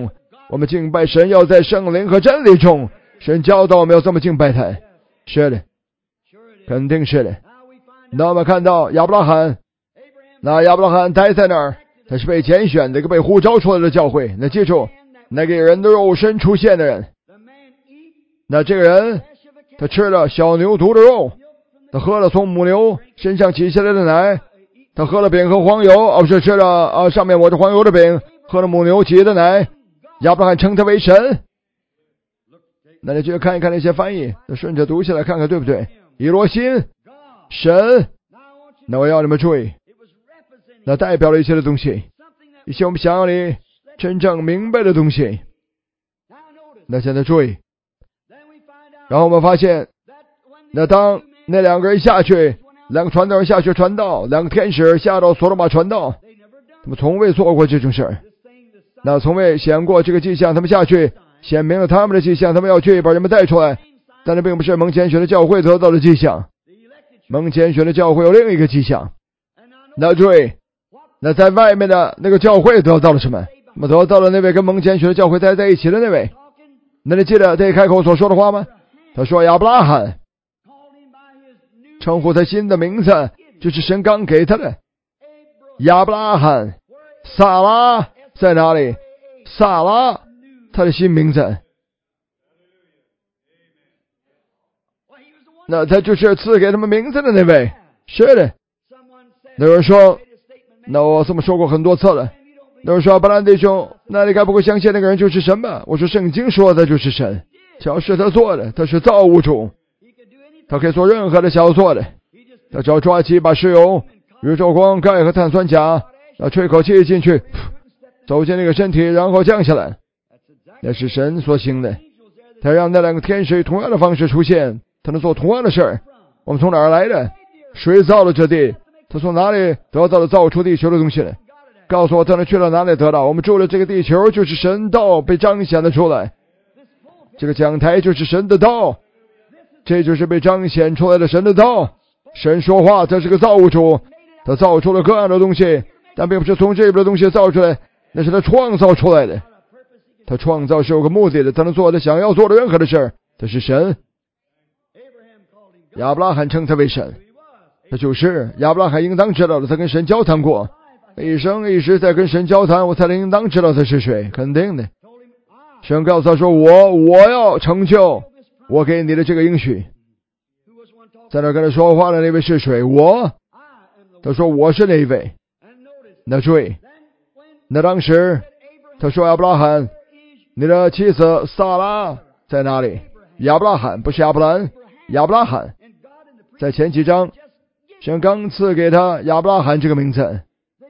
A: 我们敬拜神要在圣灵和真理中，神教导我们要这么敬拜他。是的，肯定是的。那我们看到亚伯拉罕，那亚伯拉罕待在那儿，他是被拣选的一个被呼召出来的教会。那记住，那个人的肉身出现的人，那这个人他吃了小牛犊的肉，他喝了从母牛身上挤下来的奶，他喝了饼和黄油，哦，是吃了啊上面抹着黄油的饼，喝了母牛挤的奶。亚伯拉罕称他为神。那你去看一看那些翻译，顺着读下来看看对不对？以罗心，神。那我要你们注意，那代表了一些的东西，一些我们想要你真正明白的东西。那现在注意，然后我们发现，那当那两个人下去，两个传道人下去传道，两个天使下到索罗玛传道，他们从未做过这种事儿，那从未显过这个迹象。他们下去显明了他们的迹象，他们要去把人们带出来，但这并不是蒙拣选的教会得到的迹象。蒙拣选的教会有另一个迹象。那注意，那在外面的那个教会得到了什么？我们得到了那位跟蒙拣选的教会待在一起的那位。那你记得他一开口所说的话吗？他说亚伯拉罕，称呼他新的名字，就是神刚给他的亚伯拉罕。撒拉在哪里？撒拉他的新名字，那他就是赐给他们名字的那位。是的。那有人说，那我这么说过很多次了，那有人说，巴兰弟兄，那你该不会相信那个人就是神吧？我说圣经说的就是神，只要是他做的，他是造物主，他可以做任何的小做的，他只要抓起一把石油、宇宙光、钙和碳酸钾，那吹口气进去，走进那个身体，然后降下来，那是神所行的。他让那两个天使以同样的方式出现，他能做同样的事儿。我们从哪儿来的？谁造了这地？他从哪里得到了造出地球的东西呢？告诉我他能去了哪里得到？我们住的这个地球就是神道被彰显了出来，这个讲台就是神的道，这就是被彰显出来的神的道。神说话，他是个造物主，他造出了各样的东西，但并不是从这边的东西造出来，那是他创造出来的。他创造是有个目的的，他能做他想要做的任何的事儿，他是神。亚伯拉罕称他为神，他就是亚伯拉罕应当知道的，他跟神交谈过，一生一世在跟神交谈，我才能应当知道他是谁，肯定的。神告诉他说，我我要成就我给你的这个应许。在那跟他说话的那位是谁？我。他说我是那一位。那注意，那当时他说亚伯拉罕，你的妻子撒拉在哪里？亚伯拉罕不是亚伯兰，亚伯拉罕在前几章神刚赐给他亚伯拉罕这个名字。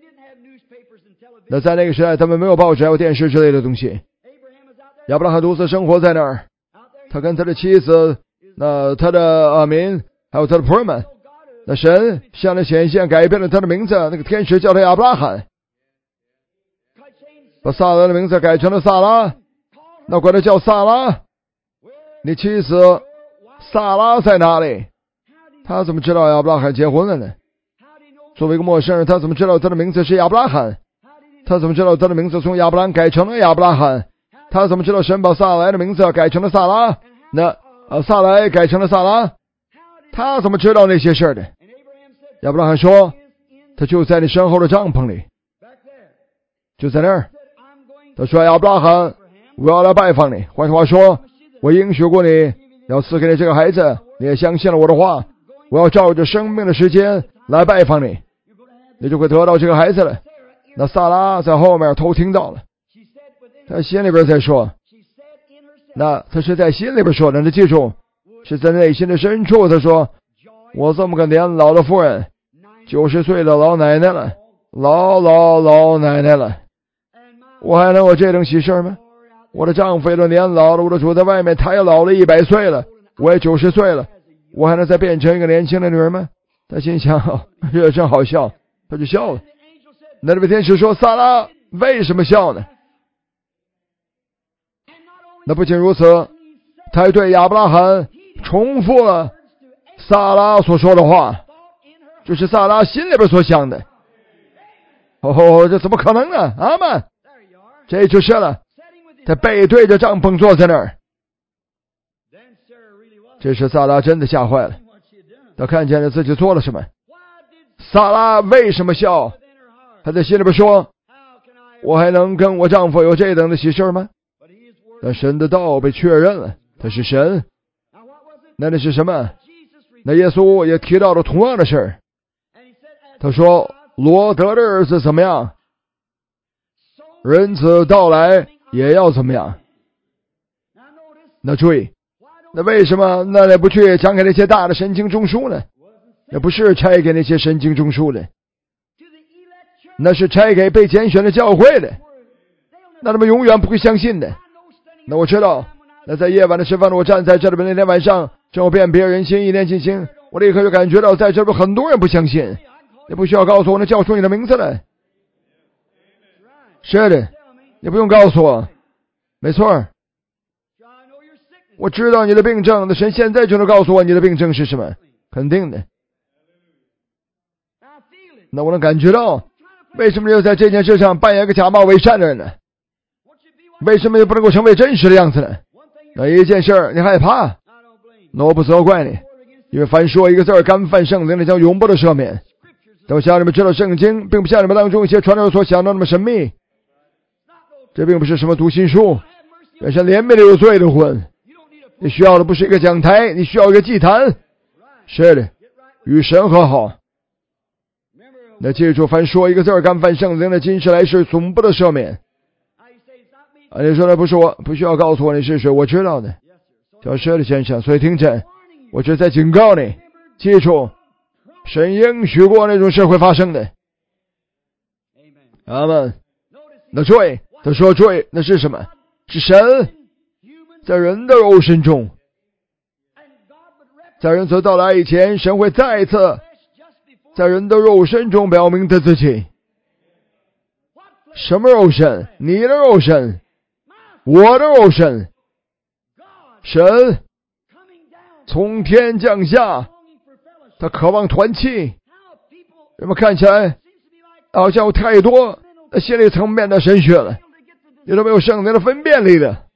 A: 那在那个时代他们没有报纸还有电视之类的东西，亚伯拉罕独自生活在那儿，他跟他的妻子，那他的呃民还有他的仆人们，那神向他显现改变了他的名字，那个天使叫他亚伯拉罕，把撒拉的名字改成了撒拉，那管他叫撒拉。你妻子撒拉在哪里？他怎么知道亚伯拉罕结婚了呢？作为一个陌生人，他怎么知道他的名字是亚伯拉罕？他怎么知道他的名字从亚伯兰改成了亚伯拉罕？他怎么知道神把撒来的名字改成了撒拉？那呃撒来改成了撒拉？他怎么知道那些事的？亚伯拉罕说，他就在你身后的帐篷里，就在那儿。他说，亚伯拉罕，我要来拜访你。换句话说，我应许过你要赐给你这个孩子，你也相信了我的话，我要照着生命的时间来拜访你，你就会得到这个孩子了。那撒拉在后面偷听到了，他心里边在说，那他是在心里边说的，你记住，是在内心的深处。他说，我这么个年老的妇人，九十岁的老奶奶了，老老老奶奶了，我还能有这种喜事吗？我的丈夫也都年老了，我的主在外面，他也老了一百岁了，我也九十岁了，我还能再变成一个年轻的女人吗？他心想，这真好笑，他就笑了。那这位天使说，撒拉为什么笑呢？那不仅如此，他还对亚伯拉罕重复了撒拉所说的话，就是撒拉心里边所想的。哦，这怎么可能呢？阿们，这就是了。 他背对着帐篷坐在那儿。这时撒拉真的吓坏了，他看见了自己做了什么。撒拉为什么笑？他在心里边说，我还能跟我丈夫有这等的喜事吗？那神的道被确认了，他是神。那那是什么？那耶稣也提到了同样的事儿。他说罗德的儿子怎么样，人子到来也要怎么样。那注意，那为什么那也不去讲给那些大的神经中枢呢？那不是拆给那些神经中枢的，那是拆给被拣选的教会的。那他们永远不会相信的。那我知道，那在夜晚的时分，我站在这里边那天晚上，正好辨别人心，一念进心，我立刻就感觉到在这边很多人不相信。你不需要告诉我，那叫出你的名字来。是的，你不用告诉我。没错，我知道你的病症，那神现在就能告诉我你的病症是什么，肯定的。那我能感觉到，为什么要在这件事上扮演一个假冒伪善的人呢？为什么就不能够成为真实的样子呢？那一件事你害怕，那我不责怪你，因为凡说一个字儿干犯圣灵的，将永不的赦免。但我想你们知道圣经并不像你们当中一些传道人所想到那么神秘，这并不是什么读心术，原是怜悯的有罪的魂。你需要的不是一个讲台，你需要一个祭坛。是的，与神和好。那记住，凡说一个字儿干犯圣灵的，今世来世总不得赦免。啊，你说的不是我，不需要告诉我你是谁，我知道的，小蛇的先生。所以听着，我只在警告你，记住，神应许过那种事会发生的。阿们。那注意，他说注意，那是什么？是神在人的肉身中，在人所到来以前，神会再一次在人的肉身中表明他自己。什么肉身？你的肉身，我的肉身。神从天降下，他渴望团契。人们看起来好像有太多心理层面的神学了，也都没有圣灵的分辨力的。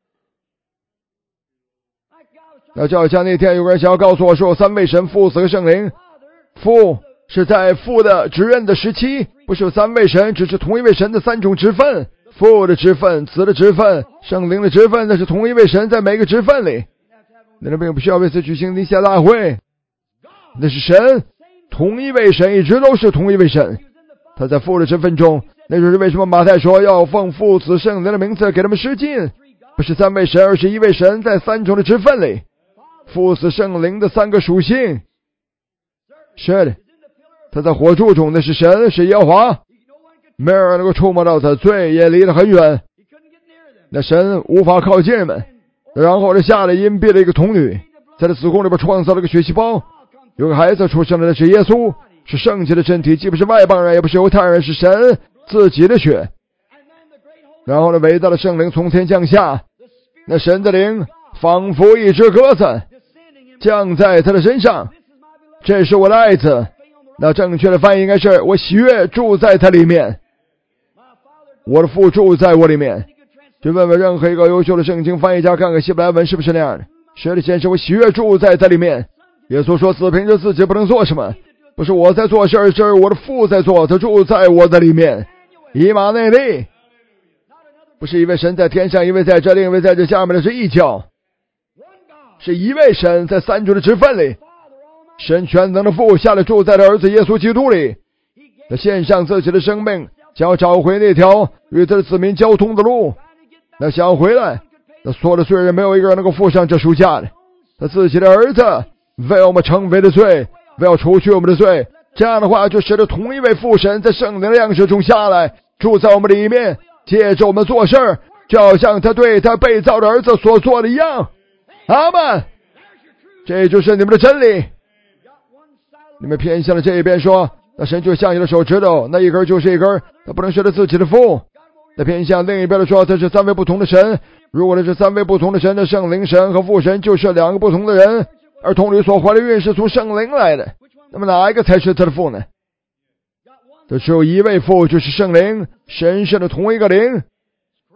A: 那就好像那天有个人想要告诉我说，三位神，父、子和圣灵。父是在父的职任的时期，不是三位神，只是同一位神的三种职分。父的职分、子的职分、圣灵的职分，那是同一位神在每个职分里。那并不需要为此举行离下大会，那是神，同一位神，一直都是同一位神。他在父的职分中，那就是为什么马太说要奉父、子、圣灵的名字给他们施浸，不是三位神，而是一位神在三种的职分里。父、子、圣灵的三个属性。是的，他在火柱中，那是神，是耶和华，没有人能够触摸到他，罪也离得很远。那神无法靠近人们。然后这下来阴蔽了一个童女，在他子宫里边创造了个血细胞，有个孩子出生了，那是耶稣，是圣洁的身体，既不是外邦人，也不是犹太人，是神自己的血。然后呢，伟大的圣灵从天降下，那神的灵仿佛一只鸽子降在他的身上。这是我的爱子，那正确的翻译应该是我喜悦住在他里面，我的父住在我里面。去问问任何一个优秀的圣经翻译家，看看希伯来文是不是那样的。是的，先生，我喜悦住在他里面。耶稣说，子凭着自己不能做什么，不是我在做事，是我的父在做，他住在我的里面。以马内利，不是一位神在天上，一位在这，另一位在这下面的是异教，是一位神在三种的职分里。神全能的父下来住在了儿子耶稣基督里，他献上自己的生命，想要找回那条与他的子民交通的路。那想要回来，那所有的罪人没有一个人能够付上这赎价的。他自己的儿子为我们成为的罪，为要除去我们的罪。这样的话，就使得同一位父神在圣灵的样式中下来，住在我们里面，借着我们做事，就好像他对他被造的儿子所做的一样。阿们。这就是你们的真理。你们偏向了这一边说，那神就像你的手指头，那一根就是一根，他不能是他自己的父。那偏向另一边的说，这是三位不同的神。如果这是三位不同的神的圣灵神和父神，就是两个不同的人。而童女所怀的孕是从圣灵来的，那么哪一个才是他的父呢？这只有一位父，就是圣灵，神圣的同一个灵。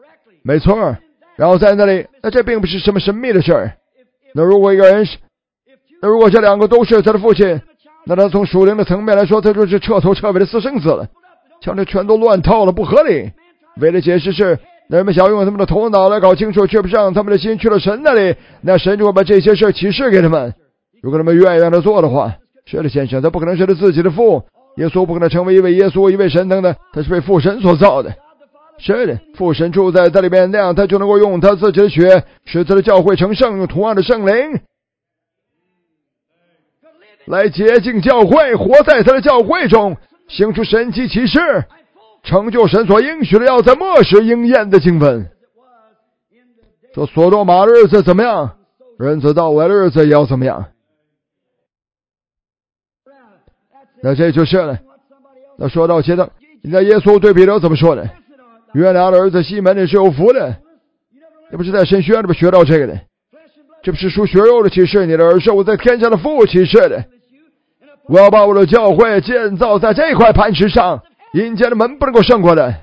A: 没错。然后在那里，那这并不是什么神秘的事儿。那如果一个人是，那如果这两个都是他的父亲，那他从属灵的层面来说，他就是彻头彻尾的私生子了。像这全都乱套了，不合理。为了解释是，人们想用他们的头脑来搞清楚，却不让他们的心去了神那里，那神就会把这些事启示给他们。如果他们愿意让他做的话，是的，先生，他不可能是他自己的父。耶稣不可能成为一位耶稣、一位神等等，他是被父神所造的。是的，父神住在他里面，那样他就能够用他自己的血使他的教会成圣，用同样的圣灵来洁净教会，活在他的教会中，行出神迹奇事，成就神所应许的要在末世应验的经文。说所多玛的日子怎么样，人子到来的日子也要怎么样。那这就是了。那说到其他，你在耶稣对彼得怎么说的？约拿的儿子西门，你是有福的。这不是在神学院里边学到这个的，这不是属血肉的启示，你的儿是我在天上的父启示的。我要把我的教会建造在这块磐石上，阴间的门不能够胜过的。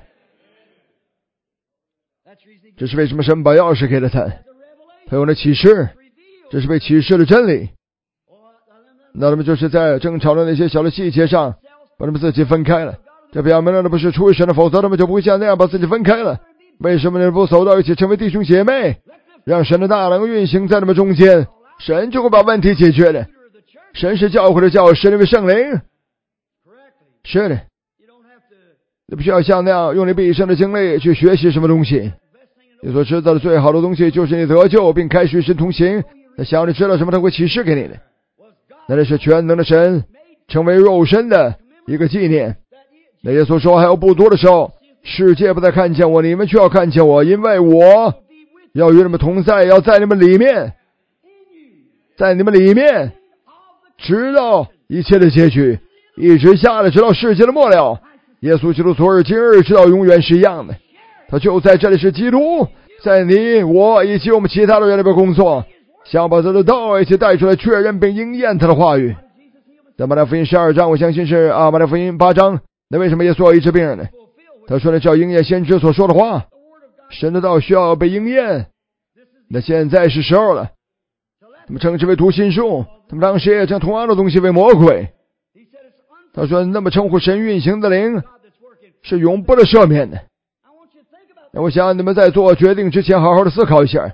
A: 这是为什么神把钥匙给了他，他有了启示，这是被启示的真理。那他们就是在争吵的那些小的细节上把他们自己分开了，这表明了不是出于神的，否则他们就不会像那样把自己分开了。为什么呢？不走到一起成为弟兄姐妹，让神的大能运行在他们中间，神就会把问题解决的。神是教会的教师，那位圣灵。是的，你不需要像那样用你毕生的精力去学习什么东西。你所知道的最好的东西就是你得救并开始与神同行。那想要你知道什么，他会启示给你的。那这是全能的神成为肉身的一个纪念。那耶稣说还有不多的时候，世界不再看见我，你们却要看见我，因为我要与你们同在，要在你们里面，在你们里面，直到一切的结局，一直下来直到世界的末了。耶稣基督昨日今日直到永远是一样的，他就在这里，是基督在你我以及我们其他的人里边工作，想把他的道一起带出来，确认并应验他的话语。在马太福音十二章，我相信是啊马太福音八章，那为什么耶稣要医治病人呢？他说的叫应验先知所说的话，神的道需要被应验。那现在是时候了，他们称之为读心术，他们当时也称同样的东西为魔鬼。他说那么称呼神运行的灵是永不的赦免的。那我想你们在做决定之前好好的思考一下，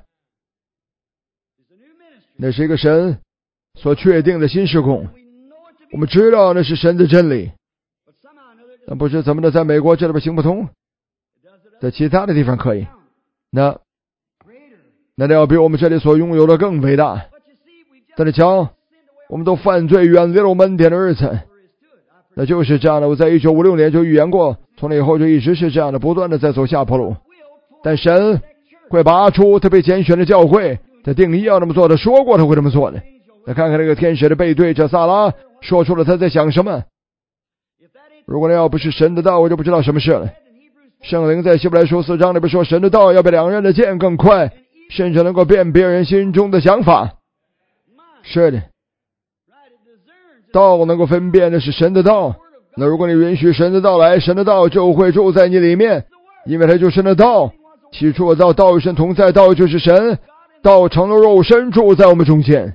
A: 那是一个神所确定的新事工，我们知道那是神的真理，但不知怎么的在美国这里边行不通，在其他的地方可以，那那要比我们这里所拥有的更伟大。但是瞧，我们都犯罪远离了我们恩典的日子，那就是这样的。我在一九五六年就预言过，从那以后就一直是这样的，不断的在走下坡路。但神会拔出他被拣选的教会，他定义要这么做，他说过他会这么做的。再看看这个天使的背对着撒拉，说出了他在想什么。如果那要不是神的道，我就不知道什么事了。圣灵在希伯来书四章里边说，神的道要比两人的剑更快，甚至能够辨别人心中的想法。是的，道能够分辨的是神的道。那如果你允许神的道来，神的道就会住在你里面，因为它就是神的道。起初造道与神同在，道就是神，道成了肉身住在我们中间。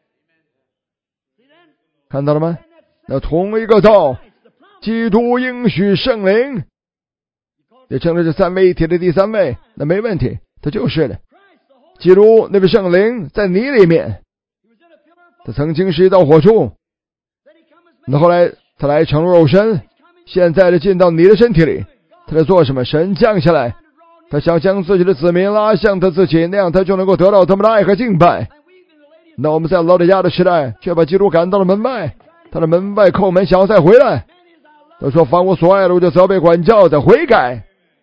A: 看到了吗？那同一个道，基督应许圣灵，也成了这三位一体的第三位，那没问题，他就是的。基督那位圣灵在你里面，他曾经是一道火柱，那后来他来成了肉身，现在就进到你的身体里。他在做什么？神降下来，他想将自己的子民拉向他自己，那样他就能够得到他们的爱和敬拜。那我们在老底嘉的时代却把基督赶到了门外，他的门外叩门，想要再回来。他说凡我所爱的，我就责备管教的悔改。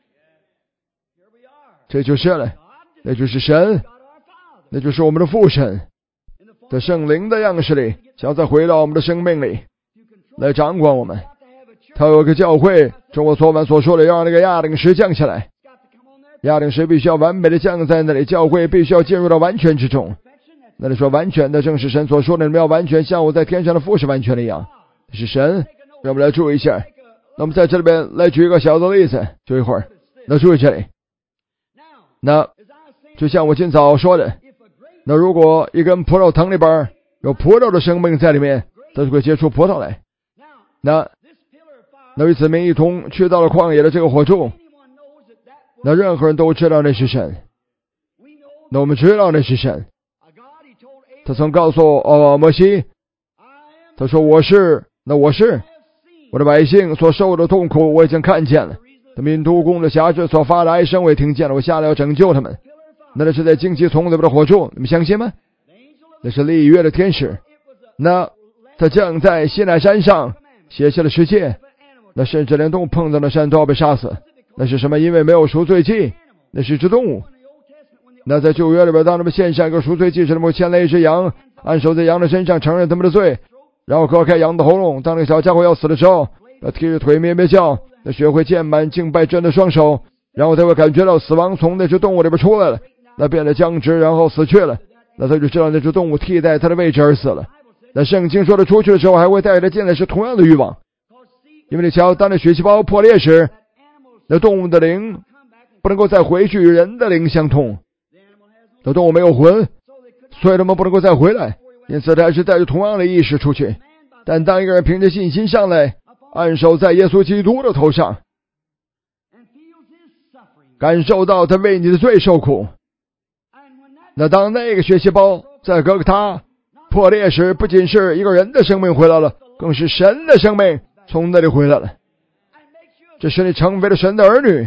A: 这就是了，那就是神，那就是我们的父神在圣灵的样式里，想要再回到我们的生命里来掌管我们。他有一个教会，中国昨晚所说的要让那个亚顶石降下来，亚顶石必须要完美的降在那里，教会必须要进入到完全之中。那里说完全的正是神所说的，你们要完全像我在天上的父是完全的一样，是神。让我们来注意一下。那我们在这里边来举一个小的例子，就一会儿来注意这里。 那就像我今早说的，那如果一根葡萄藤里边有葡萄的生命在里面，它就会结出葡萄来。那那与子民一同去到了旷野的这个火柱，那任何人都知道那是神。那我们知道那是神。他曾告诉哦摩西，他说我是，那我是我的百姓所受的痛苦我已经看见了，他们因督工的辖制所发的哀声我也听见了，我下来要拯救他们。那是在荆棘丛里边的火柱，你们相信吗？那是立约的天使。那他将在西奈山上写下了世界，那甚至连动物碰到的山都要被杀死。那是什么？因为没有赎罪祭，那是一只动物。那在旧约里边，当他们献上一个赎罪祭时，他们牵来一只羊，按手在羊的身上承认他们的罪，然后割开羊的喉咙。当那个小家伙要死的时候，那踢着腿咩咩叫，那血会溅满敬拜真的双手，然后他会感觉到死亡从那只动物里边出来了，那变得僵直，然后死去了。那他就知道那只动物替代他的位置而死了。那圣经说的出去的时候还会带着进来是同样的欲望，因为你瞧，当那血细胞破裂时，那动物的灵不能够再回去与人的灵相通，那动物没有魂，所以他们不能够再回来，因此他还是带着同样的意识出去。但当一个人凭着信心上来，按手在耶稣基督的头上，感受到他为你的罪受苦，那当那个血细胞在哥哥他破裂时，不仅是一个人的生命回来了，更是神的生命从那里回来了，这使你成为了神的儿女。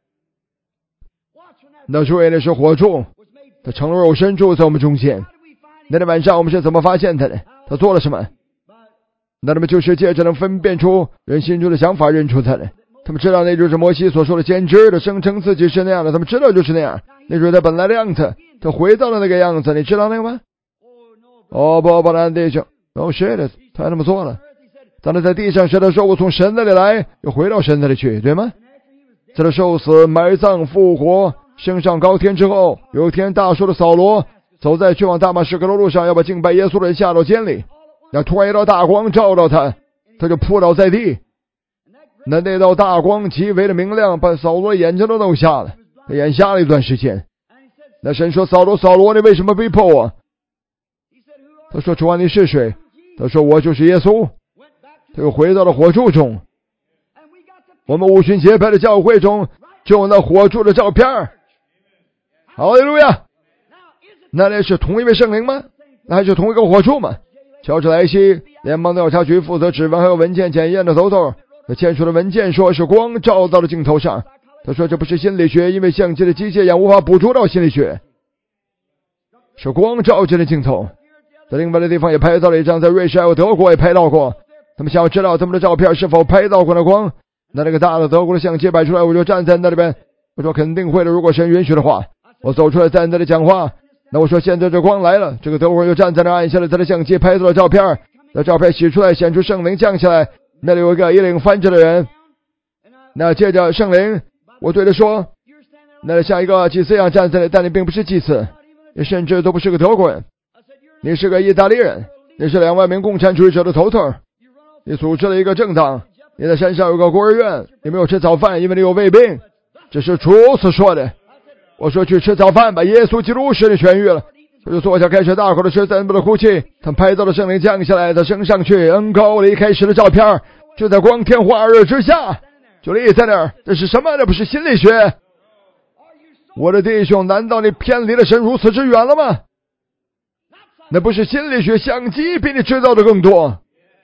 A: 那诸位，那是火柱，他成了肉身住在我们中间。那天晚上我们是怎么发现他的？他做了什么？那他们就是借着能分辨出人心中的想法认出他的。他们知道那就是摩西所说的先知的，声称自己是那样的，他们知道就是那样，那就是他本来的样子，他回到了那个样子，你知道那个吗？哦不不，那弟兄，哦是的，他那么做了。当他在地上时，他说我从神那里来，又回到神那里去，对吗？在他受死、埋葬、复活、升上高天之后，有一天大叔的扫罗走在去往大马士革的路上，要把敬拜耶稣的人下到监里，然后突然一道大光照到他，他就扑倒在地。那那道大光极为的明亮，把扫罗眼睛都弄瞎了，他眼瞎了一段时间。那神说，扫罗扫罗，你为什么逼迫我？他说，主啊，你是谁？他说，我就是耶稣。他又回到了火柱中。我们五旬节派的教会中就有那火柱的照片。哈利路亚！那那是同一位圣灵吗？那还是同一个火柱吗？乔治莱西联邦调查局负责指纹还有文件检验的头头，他签署的文件说是光照到了镜头上。他说这不是心理学，因为相机的机械眼无法捕捉到心理学，是光照进了镜头。在另外的地方也拍到了一张，在瑞士还有德国也拍到过。他们想要知道他们的照片是否拍到过那光，那那个大的德国的相机摆出来，我就站在那里边，我说肯定会的，如果神允许的话。我走出来在那里讲话，那我说现在这光来了，这个德国人就站在那按下了他的相机，拍到了照片。那照片洗出来，显出圣灵降下来，那里有一个衣领翻着的人。那借着圣灵，我对他说，那里像一个祭司一样站在那里，但你并不是祭司，你甚至都不是个德国人，你是个意大利人，你是两万名共产主义者的头头，你组织了一个政党，你在山上有个孤儿院，你没有吃早饭，因为你有胃病，这是主所说的。我说去吃早饭吧，耶稣基督使你痊愈了。我就坐下开始大口的吃，在那的哭泣。他拍到了圣灵降下来，他升上去，恩高离开时的照片，就在光天化日之下就立在那儿。这是什么？那不是心理学。我的弟兄，难道你偏离了神如此之远了吗？那不是心理学，相机比你知道的更多。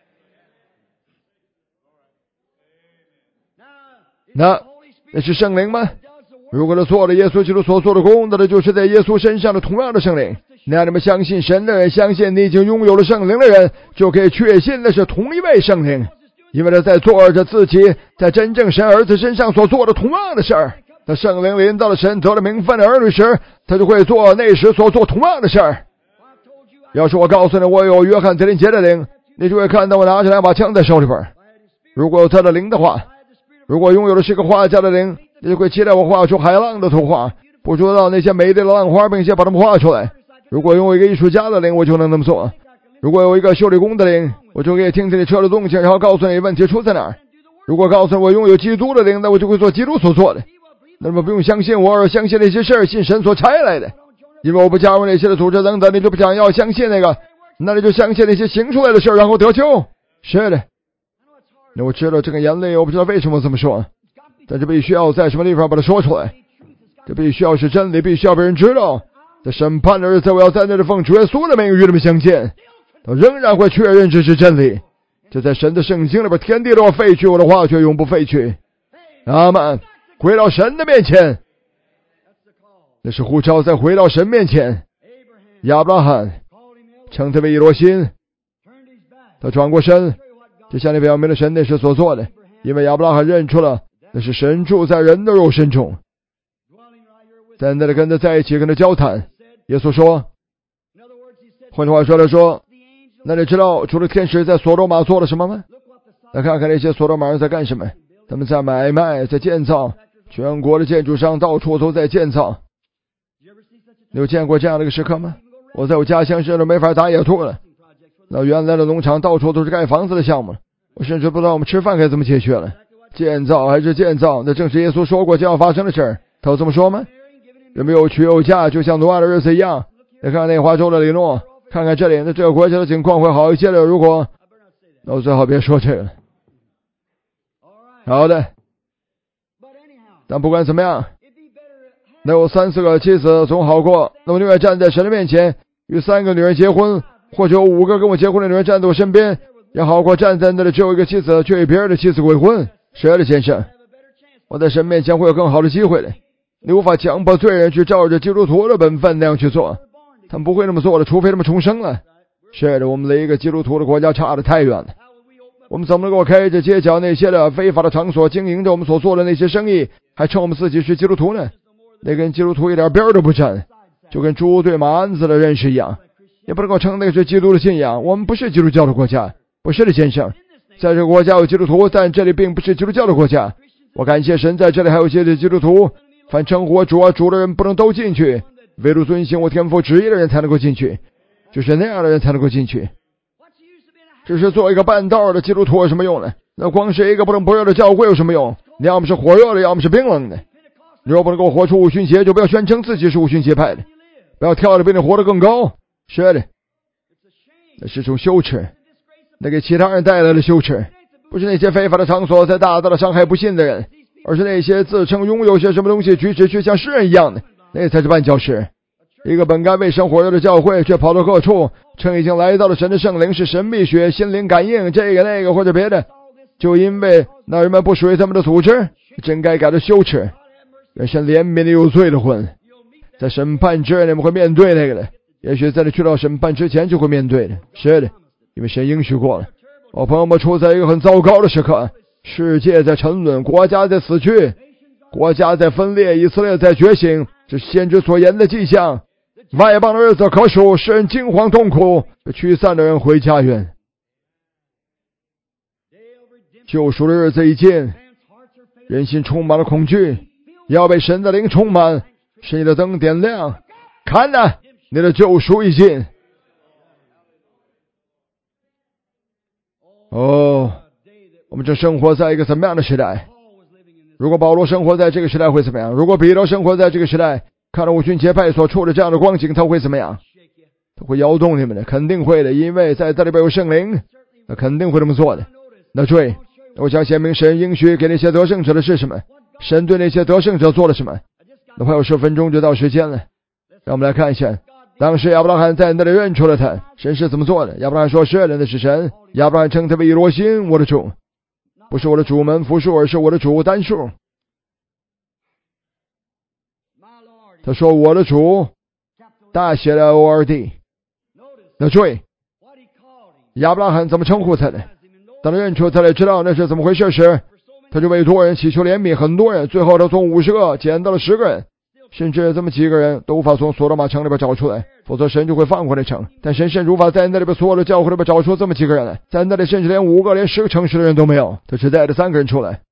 A: 那那是圣灵吗？如果他做了耶稣基督所做的工，那就是在耶稣身上的同样的圣灵。那你们相信神的人，相信你已经拥有了圣灵的人，就可以确信那是同一位圣灵，因为他在做着自己在真正神儿子身上所做的同样的事儿。那圣灵临到了神得了名分的儿女时，他就会做那时所做同样的事儿。要是我告诉你我有约翰德林杰的灵，你就会看到我拿着两把枪在手里边。如果有他的灵的话，如果拥有的是个画家的灵，你就会期待我画出海浪的图画，捕捉到那些美丽的浪花，并且把它们画出来。如果拥有一个艺术家的灵，我就能那么做。如果有一个修理工的灵，我就可以听听你车的动静，然后告诉你问题出在哪儿。如果告诉你我拥有基督的灵，那我就会做基督所做的。 那么不用相信我，而相信那些事儿，信神所差来的。因为我不加入那些的组织等等，你就不想要相信那个，那你就相信那些行出来的事儿，然后得救。是的，那我知道这个眼泪，我不知道为什么这么说，但是必须要在什么地方把它说出来。这必须要是真理，必须要被人知道。在审判的日子，我要在那里奉主耶稣的名与他们相见，他仍然会确认这是真理。这在神的圣经里边，天地都要废去，我的话却永不废去。阿们，回到神的面前，那是呼召，再回到神面前。亚伯拉罕称他为以罗心，他转过身，就向你表明了神那时所做的，因为亚伯拉罕认出了那是神住在人的肉身中，在那里跟他在一起，跟他交谈。耶稣说，换句话说来说，那你知道除了天使在所罗马做了什么吗？来看看那些所罗马人在干什么，他们在买卖，在建造，全国的建筑商到处都在建造。你有见过这样的一个时刻吗？我在我家乡甚至没法打野兔了，那原来的农场到处都是盖房子的项目，我甚至不知道我们吃饭该怎么解决了。建造还是建造，那正是耶稣说过将要发生的事儿。他有这么说吗？人们有娶有嫁，就像挪亚的日子一样。再看那华州的里诺，看看这里，那这个国家的情况会好一些了。如果那我最好别说这个了。好的，但不管怎么样，能有三四个妻子总好过那我宁愿站在神的面前与三个女人结婚，或者有五个跟我结婚的女人站在我身边，也好过站在那里只有一个妻子却与别人的妻子鬼混。是的，先生，我在神面前会有更好的机会的。你无法强迫罪人去照着基督徒的本分那样去做，他们不会那么做的，除非他们重生了。是的，我们离一个基督徒的国家差得太远了。我们怎么能够开着街角那些的非法的场所，经营着我们所做的那些生意，还称我们自己是基督徒呢？那跟基督徒一点边都不沾，就跟猪对马鞍子的认识一样，也不能够称那个是基督的信仰。我们不是基督教的国家。不是的，先生，在这个国家有基督徒，但这里并不是基督教的国家。我感谢神，在这里还有一些的基督徒，凡称呼我主啊主的人不能都进去，唯独遵行我天父旨意的人才能够进去，就是那样的人才能够进去。只是做一个半道的基督徒有什么用呢？那光是一个不冷不热的教会有什么用？你要么是火热的，要么是冰冷的。你若不能够活出五旬节，就不要宣称自己是五旬节派的，不要跳得比你活得更高。是的，那是种羞耻，那给其他人带来的羞耻，不是那些非法的场所在大大的伤害不信的人，而是那些自称拥有些什么东西，举止却像诗人一样的，那才是绊脚石。一个本该为神火热的教会，却跑到各处，称已经来到了神的圣灵，是神秘学、心灵感应，这个那个或者别的，就因为那人们不属于他们的组织，真该感到羞耻。愿神怜悯你有罪的魂，在审判之日你们会面对那个的，也许在你去到审判之前就会面对的。是的，因为神应许过了。我朋友们处在一个很糟糕的时刻，世界在沉沦，国家在死去，国家在分裂，以色列在觉醒，这是先知所言的迹象。外邦的日子可数，使人惊惶痛苦，驱散的人回家园。救赎的日子已近，人心充满了恐惧，要被神的灵充满，使你的灯点亮。看哪，你的救赎已近。哦，我们正生活在一个怎么样的时代？如果保罗生活在这个时代会怎么样？如果彼得生活在这个时代，看到五旬节派所处的这样的光景，他会怎么样？他会摇动你们的，肯定会的，因为在这里边有圣灵，他肯定会这么做的。那注意，我想显明神应许给那些得胜者的是什么？神对那些得胜者做了什么？那还有十分钟就到时间了，让我们来看一下。当时亚伯拉罕在那里认出了他，神是怎么做的？亚伯拉罕说：“是的，那是神。”亚伯拉罕称他为以罗心，我的主，不是我的主门复数，而是我的主单数。他说：“我的主，大写的 O R D。”那注意，亚伯拉罕怎么称呼他的？当他认出他来，知道那是怎么回事时，他就为多人祈求怜悯，很多人，最后他从五十个减到了十个人，甚至这么几个人都无法从索多玛城里边找出来，否则神就会放过那城。但神甚至无法在那里边所有的教会里边找出这么几个人来，在那里甚至连五个连十个城市的人都没有，他只带着三个人出来。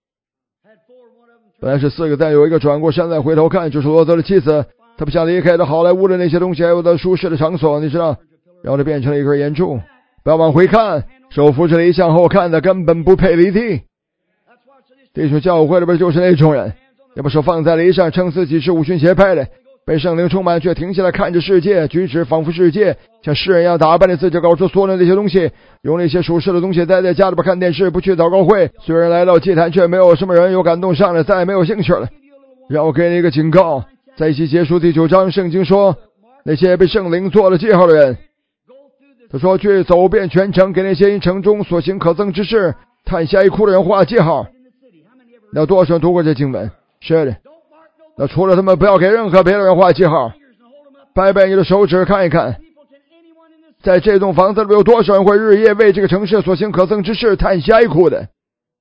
A: 本来是四个，但有一个转过身来回头看，就是罗德的妻子。他不想离开的好莱坞的那些东西，还有的舒适的场所，你知道，然后就变成了一根烟柱。不要往回看，手扶着了一向后看的根本不配离地。弟兄教会里边就是那种人， 要不手放在犁上，撑死几只五旬邪派的，被圣灵充满，却停下来看着世界，举止仿佛世界，像世人一样打扮着自己，搞出所有那些东西，用那些属世的东西待在家里边看电视，不去祷告会。虽然来到祭坛，却没有什么人有感动上来，再也没有兴趣了。让我给你一个警告，在一起结束第九章，圣经说，那些被圣灵做了记号的人，他说去走遍全城，给那些因城中所行可憎之事叹息哀哭的人画记号。那多少人读过这经文？是的。那除了他们，不要给任何别的人画记号。摆摆你的手指看一看，在这栋房子里有多少人会日夜为这个城市所行可憎之事叹息哀哭的？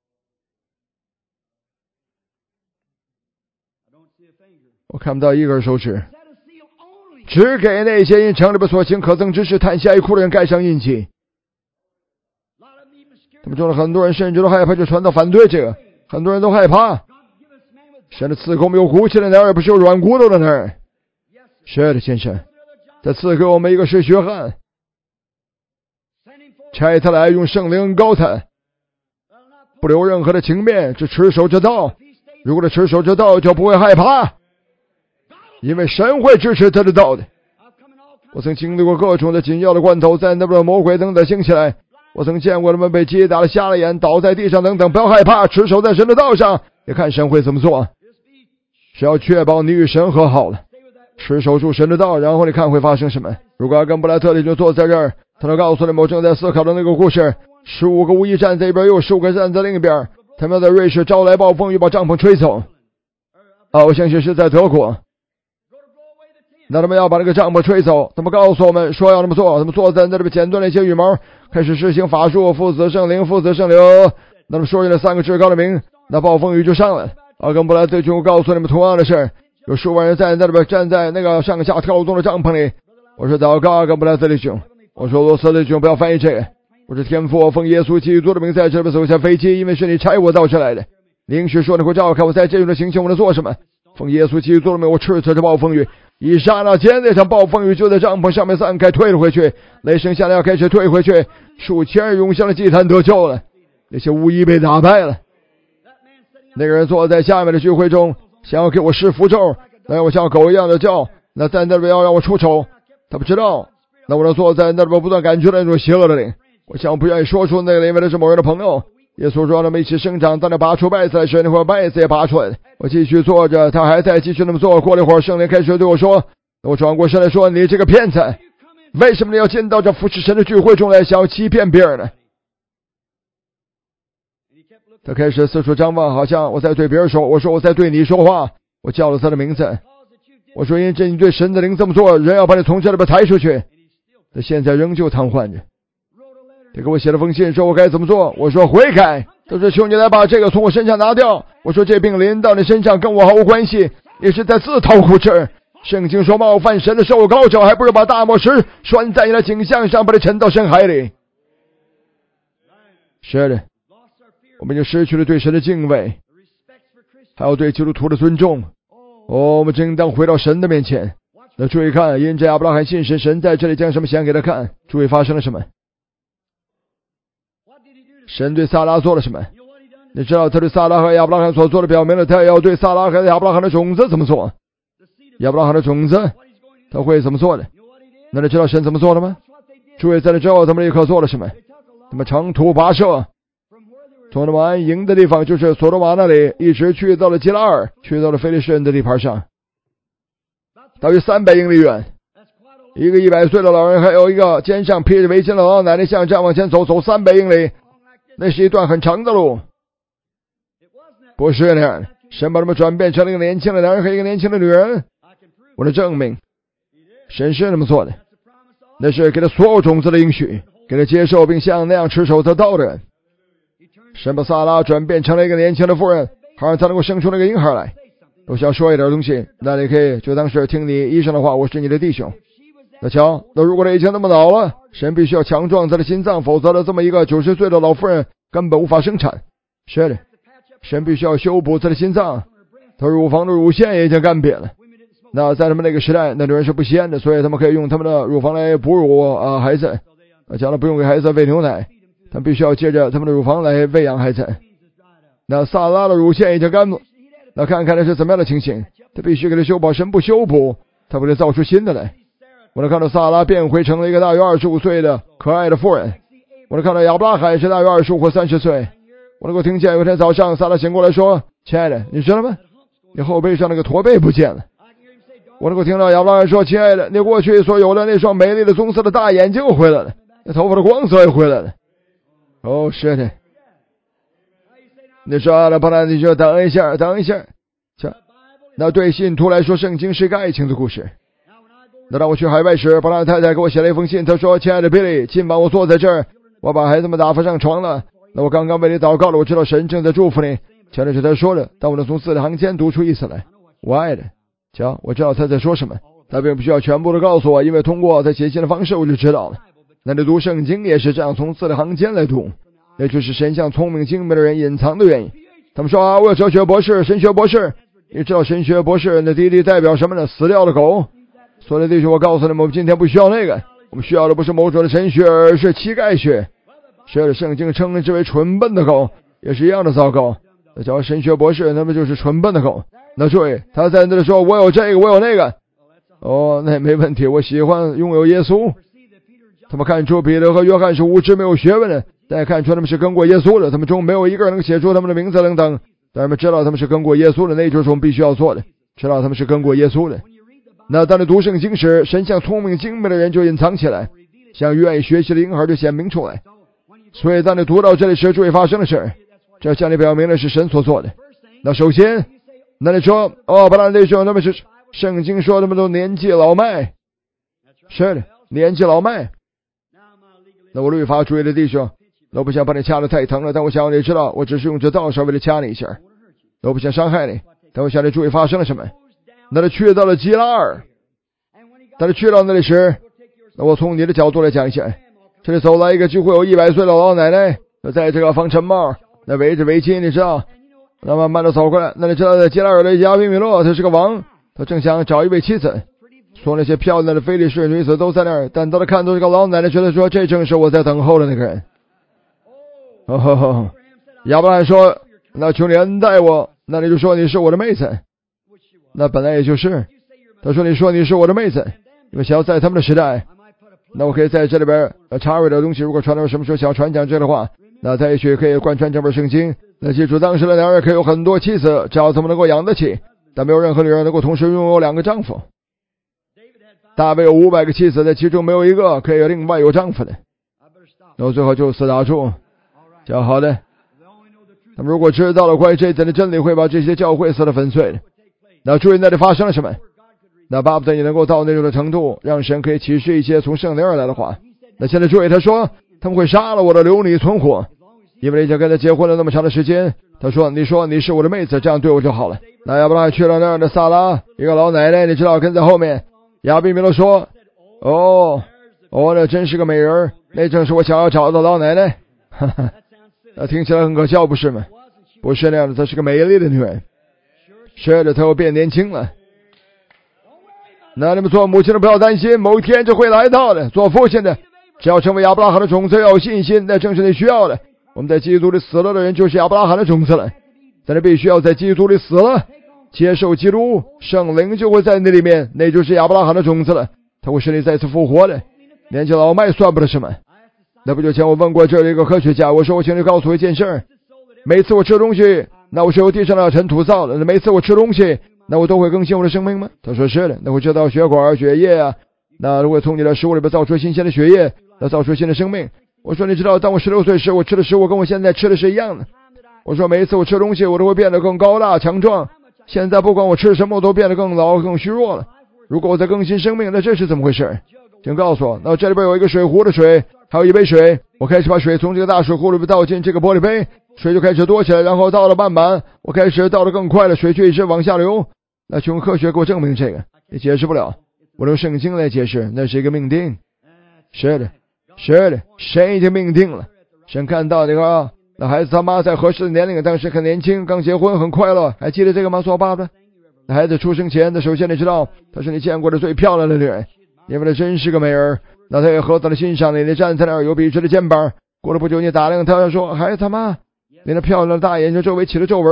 A: 我看不到一根手指。只给那些因城里边所行可憎之事叹息哀哭的人盖上印记。他们中的很多人甚至都害怕，就传道反对这个，很多人都害怕。神的赐给我们有骨气的男儿，不是有软骨头的男儿。是的，先生，他赐给我们一个是约翰，差他来用圣灵膏他，不留任何的情面，只持守这道。如果他持守这道，就不会害怕，因为神会支持他的道的。我曾经历过各种的紧要的关头，在那边魔鬼等等兴起来，我曾见过他们被击打了瞎了眼，倒在地上等等。不要害怕，持守在神的道上，也看神会怎么做。只要确保你与神和好了，持守住神的道，然后你看会发生什么。如果阿根布莱特利就坐在这儿，他能告诉你们我正在思考的那个故事。十五个巫医站在一边，又十五个站在另一边，他们要在瑞士招来暴风雨，把帐篷吹走。啊，我相信是在德国。那他们要把那个帐篷吹走，他们告诉我们说要那么做，他们坐在那里剪断那些羽毛，开始实行法术，父子圣灵，父子圣灵。那么说进了三个至高的名，那暴风雨就上来了。阿根布莱特就告诉你们同样的事，有数万人在那里边站在那个上下跳动的帐篷里。我说祷告，阿根布莱特弟兄，我说罗斯弟兄不要翻译这个，我是天父，我奉耶稣基督的名在这边走下飞机，因为是你差我到这来的。你应许说你会照看我，在这种的情形我能做什么？奉耶稣基督的名，我斥责这暴风雨。一刹那间，那场暴风雨就在帐篷上面散开，退了回去。雷声下来要开始退回去，数千人涌向了祭坛得救了，那些巫医被打败了。那个人坐在下面的聚会中，想要给我施符咒，那让我像狗一样的叫，那在那边要让我出丑，他不知道，那我能坐在那边不断感觉到那种邪恶的灵。我想不愿意说出那个，因为那是某人的朋友。耶稣说他们一起生长，当他拔出稗子来时，那会儿稗子也拔出来了。我继续坐着，他还在继续那么做。过了一会儿，圣灵开始对我说，我转过身来说，你这个骗子，为什么你要进到这服侍神的聚会中来，想要欺骗别人呢？他开始四处张望，好像我在对别人说，我说我在对你说话。我叫了他的名字，我说因着你对神的灵这么做，人要把你从这里边抬出去。他现在仍旧瘫痪着。他给我写了封信，说我该怎么做。我说悔改。他说求你来把这个从我身上拿掉。我说这病临到你身上跟我毫无关系，也是在自讨苦吃。圣经说冒犯神的受膏者，还不如把大磨石拴在你的颈项上，把它沉到深海里。是的，我们就失去了对神的敬畏，还有对基督徒的尊重。哦，我们应当回到神的面前。那注意看，因着亚伯拉罕信神，神在这里将什么显给他看。注意发生了什么？神对撒拉做了什么？你知道他对撒拉和亚伯拉罕所做的，表明了他要对撒拉和亚伯拉罕的种子怎么做。亚伯拉罕的种子他会怎么做的？那你知道神怎么做的吗？注意在那之后他们立刻做了什么？他们长途跋涉，从他们安营的地方，就是索多玛那里，一直去到了基拉尔，去到了非利士人的地盘上，大约三百英里远。一个一百岁的老人，还有一个肩上披着围巾的老奶奶，像这样往前走，走三百英里，那是一段很长的路。不是那样的，神把他们转变成了一个年轻的男人和一个年轻的女人。我能证明神是那么做的，那是给他所有种子的应许，给他接受并像那样持守得到的人。神把撒拉转变成了一个年轻的妇人，好让他能够生出那个婴孩来。我想说一点东西，那你可以就当是听你医生的话，我是你的弟兄。那瞧，那如果他已经那么老了，神必须要强壮他的心脏，否则的这么一个九十岁的老妇人根本无法生产。是的，神必须要修补他的心脏，他乳房的乳腺也已经干瘪了。那在他们那个时代，那女人是不吸烟的，所以他们可以用他们的乳房来哺乳啊孩子。那将来不用给孩子喂牛奶，他们必须要借着他们的乳房来喂养孩子。那萨拉的乳腺已经干了， 那看看那是怎么样的情形，他必须给他修补，神不修补，他不得造出新的来。我能看到萨拉变回成了一个大约二十五岁的可爱的妇人，我能看到亚伯拉罕是大约二十五或三十岁。我能够听见有一天早上萨拉醒过来说，亲爱的，你知道吗？你后背上那个驼背不见了。我能够听到亚伯拉罕说，亲爱的，你过去所有的那双美丽的棕色的大眼睛回来了，那头发的光泽也回来了。哦，是的。你说了，不然你就等一下，等一下。这，那对信徒来说，圣经是一个爱情的故事。那当我去海外时，布兰太太给我写了一封信，她说，亲爱的 Billy， 今晚我坐在这儿，我把孩子们打发上床了。那我刚刚为你祷告了，我知道神正在祝福你。瞧的是他说的，但我能从字里行间读出意思来。我爱的，瞧，我知道他在说什么。他并不需要全部的告诉我，因为通过他写信的方式我就知道了。那你读圣经也是这样，从字里行间来读，那就是神向聪明精明的人隐藏的原因。他们说啊，我有哲学博士、神学博士。你知道神学博士那弟弟代表什么呢？死掉的狗。所以弟兄，我告诉你们，我们今天不需要那个，我们需要的不是某种的神学，而是乞丐学。是的，圣经称之为蠢笨的狗，也是一样的糟糕。那叫神学博士，那么就是蠢笨的狗。那注意，他在那里说，我有这个，我有那个。哦，那没问题，我喜欢拥有耶稣。他们看出彼得和约翰是无知没有学问的，但也看出他们是跟过耶稣的，他们中没有一个人能写出他们的名字等等。但是我们知道他们是跟过耶稣的，那就是我们必须要做的，知道他们是跟过耶稣的。那当你读圣经时，神像聪明精明的人就隐藏起来，像愿意学习的婴孩就显明出来。所以当你读到这里时，注意发生的事，这向你表明的是神所做的。那首先，那你说，哦，不然弟兄，他们是圣经说他们都年纪老迈，是的，年纪老迈。那我律法主义的弟兄，我不想把你掐得太疼了，但我想你知道，我只是用这刀稍微的掐你一下，我不想伤害你，但我想你注意发生了什么。那他去到了基拉尔，当他去到那里时，那我从你的角度来讲一下，这里走来一个几乎有一百岁的老奶奶，在这个防尘帽，那围着围巾，你知道，那慢慢的走过来。那你知道，在基拉尔的亚比米洛，他是个王，他正想找一位妻子，说那些漂亮的非利士女子都在那儿，但当他看到这个老奶奶，觉得说，这正是我在等候的那个人。哦吼吼！亚伯兰说，那求你恩待我。那你就说你是我的妹子。那本来也就是，他说你说你是我的妹子，因为想要在他们的时代，那我可以在这里边呃插入的东西，如果传到什么时候想要传讲这个的话，那他也许可以贯穿这本圣经。那记住，当时的男人可以有很多妻子，只要他们能够养得起，但没有任何女人能够同时拥有两个丈夫。大卫有五百个妻子，在其中没有一个可以另外有丈夫的。然后最后就四打住，叫好的。他们如果知道了关于这一点的真理，会把这些教会撕得粉碎的。那注意那里发生了什么？那巴不得你能够到那种的程度，让神可以启示一些从圣灵而来的话。那现在注意，他说他们会杀了我的流离存活，因为你已经跟他结婚了那么长的时间。他说你说你是我的妹子，这样对我就好了。那亚伯拉罕去了那儿的撒拉，一个老奶奶，你知道跟在后面。亚比米勒说，哦哦，那真是个美人，那正是我想要找的老奶奶。哈哈，那听起来很可笑，不是吗？不是那样的，她是个美丽的女人。是的，她又变年轻了。那你们做母亲的不要担心，某一天就会来到的。做父亲的，只要成为亚伯拉罕的种子，要有信心，那正是你需要的。我们在基督里死了的人，就是亚伯拉罕的种子了。但是必须要在基督里死了，接受基督，圣灵就会在那里面，那就是亚伯拉罕的种子了。他会使你再次复活的。年纪老迈算不得什么。那不久前我问过这里一个科学家，我说我请你告诉我一件事，每次我吃东西，那我是由地上的尘土造的，每次我吃东西，那我都会更新我的生命吗？他说是的，那会知道血管血液啊，那如果从你的食物里边造出新鲜的血液，那造出新的生命。我说你知道，当我十六岁时，我吃的食物跟我现在吃的是一样的。我说每一次我吃东西，我都会变得更高大强壮。现在不管我吃什么，我都变得更老更虚弱了。如果我在更新生命，那这是怎么回事？请告诉我。那这里边有一个水壶的水，还有一杯水，我开始把水从这个大水壶里边倒进这个玻璃杯，水就开始多起来，然后到了半板，我开始倒得更快了，水就一直往下流。那就用科学给我证明这个，也解释不了，我用圣经来解释，那是一个命定。是的，是的，神已经命定了。神看到这个那孩子他妈在合适的年龄，当时很年轻，刚结婚，很快乐，还记得这个吗？做爸爸。那孩子出生前，那首先你知道，她是你见过的最漂亮的女人，因为她真是个美人。那她也何等的欣赏你，你站在那儿有笔直的肩膀。过了不久，你打量她说：“孩子他妈，你那漂亮的大眼睛周围起了皱纹了。”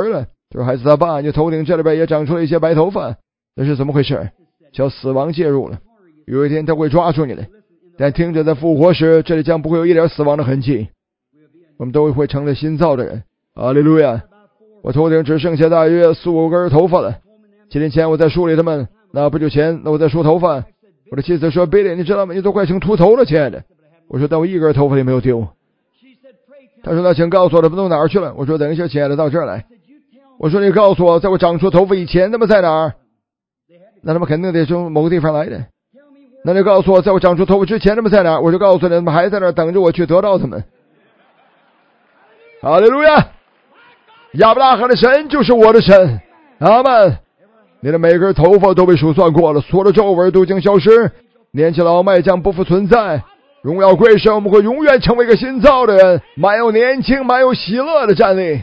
A: 就是孩子他爸，你头顶这里边也长出了一些白头发，那是怎么回事？叫死亡介入了。有一天他会抓住你的，但听着在复活时，这里将不会有一点死亡的痕迹，我们都会成了新造的人。哈利路亚！我头顶只剩下大约四五根头发了。几年前我在梳理他们，那不久前那我在梳头发，我的妻子说：“贝利，你知道吗？你都快成秃头了，亲爱的。”我说：“但我一根头发也没有丢。”他说：“那请告诉我，他们都哪儿去了？”我说：“等一下，亲爱的，到这儿来。”我说：“你告诉我，在我长出头发以前，他们在哪儿？”那他们肯定得从某个地方来的。那你告诉我，在我长出头发之前，他们在哪儿？我就告诉你，他们还在那儿等着我去得到他们。哈利路亚！亚伯拉罕的神就是我的神。阿们！你的每根头发都被数算过了，所有的皱纹都已经消失，年纪老迈将不复存在。荣耀归神，我们会永远成为一个新造的人，满有年轻、满有喜乐的站立。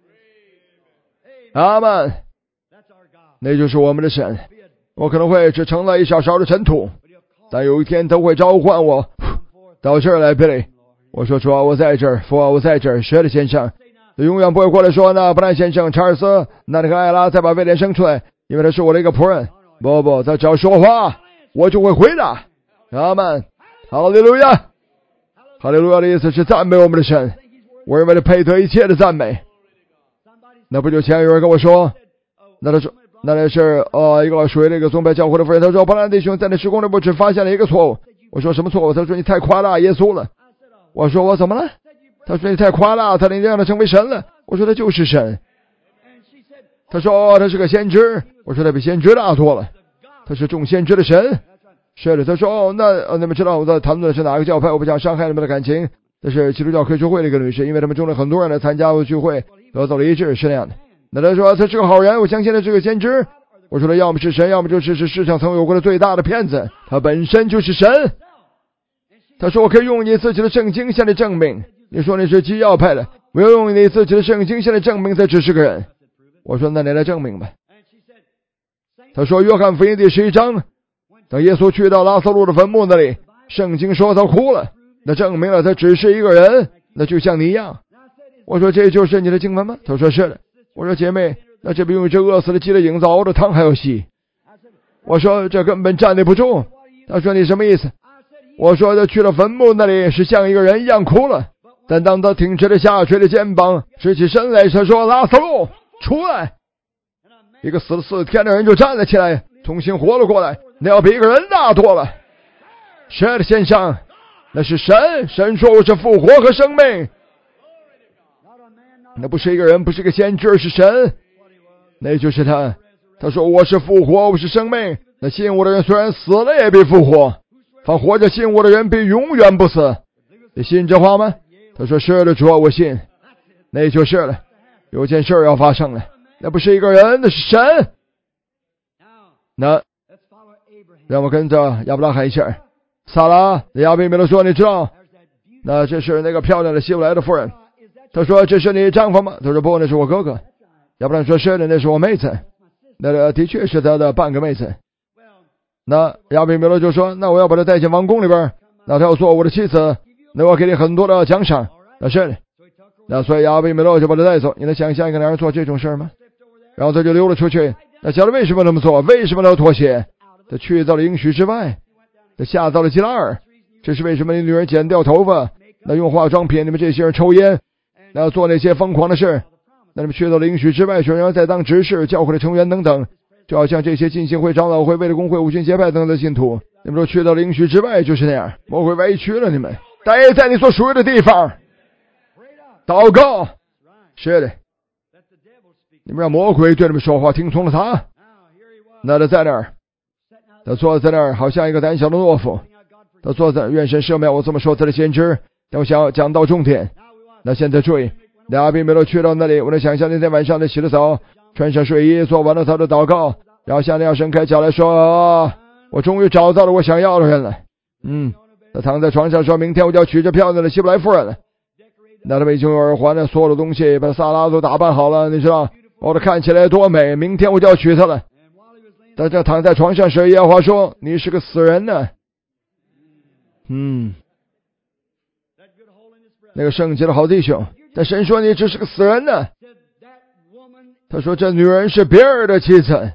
A: 阿们！那就是我们的神。我可能会只成了一小勺的尘土，但有一天都会召唤我到这儿来，贝利。我说：“主啊，我在这儿，父啊，我在这儿。”舍利先生永远不会过来说：“那布兰先生、查尔斯、那那个艾拉再把威廉生出来，因为他是我的一个仆人。”不不，他只要说话，我就会回答。阿们！哈利路亚！哈利路亚的意思是赞美我们的神，我认为他配得一切的赞美。那不久前有人跟我说，那他说。那那是呃一个属于那个宗派教会的夫人，他说：“布兰弟兄在那施工的部只发现了一个错误。”我说：“什么错误？”他说：“你太夸大耶稣了。”我说：“我怎么了？”他说：“你太夸大他，你让他成为神了。”我说：“他就是神。”他说：“哦，他是个先知。”我说：“他比先知大多了，他是众先知的神。”是的，他说：“哦，那呃你们知道我在谈论的是哪个教派？我不想伤害你们的感情。这是基督教科学会的一个女士，因为他们中了很多人来参加我聚会，得到了一致，是那样的。”那他说他是个好人，我相信他是个先知。我说他要么是神，要么就是是世上曾有过的最大的骗子，他本身就是神。他说我可以用你自己的圣经向你证明。你说你是基要派的，我要用你自己的圣经向你证明他只是个人。我说那你来证明吧。他说约翰福音第十一章，当耶稣去到拉萨路的坟墓那里，圣经说他哭了，那证明了他只是一个人，那就像你一样。我说这就是你的经文吗？他说是的。我说姐妹，那这比用这饿死的鸡的影子熬的汤还要稀。我说这根本站立不住。他说你什么意思？我说他去了坟墓那里是像一个人一样哭了，但当他挺直了下垂的肩膀，直起身来，他说拉萨路出来。一个死了四天的人就站了起来，重新活了过来，那要比一个人大多了。是的，先生，那是神，神说我是复活和生命。那不是一个人，不是个先知，是神，那就是他。他说我是复活，我是生命。那信我的人虽然死了也必复活，凡活着信我的人必永远不死。你信这话吗？他说是的，主啊，我信。那就是了，有件事要发生了，那不是一个人，那是神。那让我跟着亚伯拉罕一下。撒拉亚比米勒说，你知道，那这是那个漂亮的希伯来的妇人。他说这是你丈夫吗？他说不，那是我哥哥。亚伯拉罕说是的，那是我妹子。那的确是他的半个妹子。那亚比米勒就说，那我要把他带进王宫里边，那他要做我的妻子，那我给你很多的奖赏。那是的。那所以亚比米勒就把他带走。你能想象一个男人做这种事吗？然后他就溜了出去。那晓得为什么那么做？为什么他要妥协？他去到了应许之外，他下到了基拉尔。这是为什么？你女人剪掉头发，那用化妆品，你们这些人抽烟，那要做那些疯狂的事，那你们去到了应许之外，选人在当执事、教会的成员等等，就好像这些浸信会、长老会、卫理公会、五旬节派等等的信徒，你们都去到了应许之外，就是那样。魔鬼委屈了你们，待在你所属于的地方，祷告。是的，你们让魔鬼对你们说话，听从了他。那他在那儿，他坐在那儿，好像一个胆小的懦夫。他坐在愿神赦免我这么说他的先知，但我想讲到重点。那现在注意，亚比米勒去到那里，我能想象那天晚上他洗了澡，穿上睡衣，做完了他的祷告，然后向那样伸开脚来说、哦、我终于找到了我想要的人了。嗯，他躺在床上说，明天我就要娶这漂亮的希伯来夫人了。那他们已经有耳环的所有的东西，把萨拉都打扮好了，你知道哦，他看起来多美，明天我就要娶她了。他这躺在床上时，耶和华说，你是个死人呢。嗯，那个圣洁的好弟兄，但神说你只是个死人呢。 他说这女人是别人的妻子。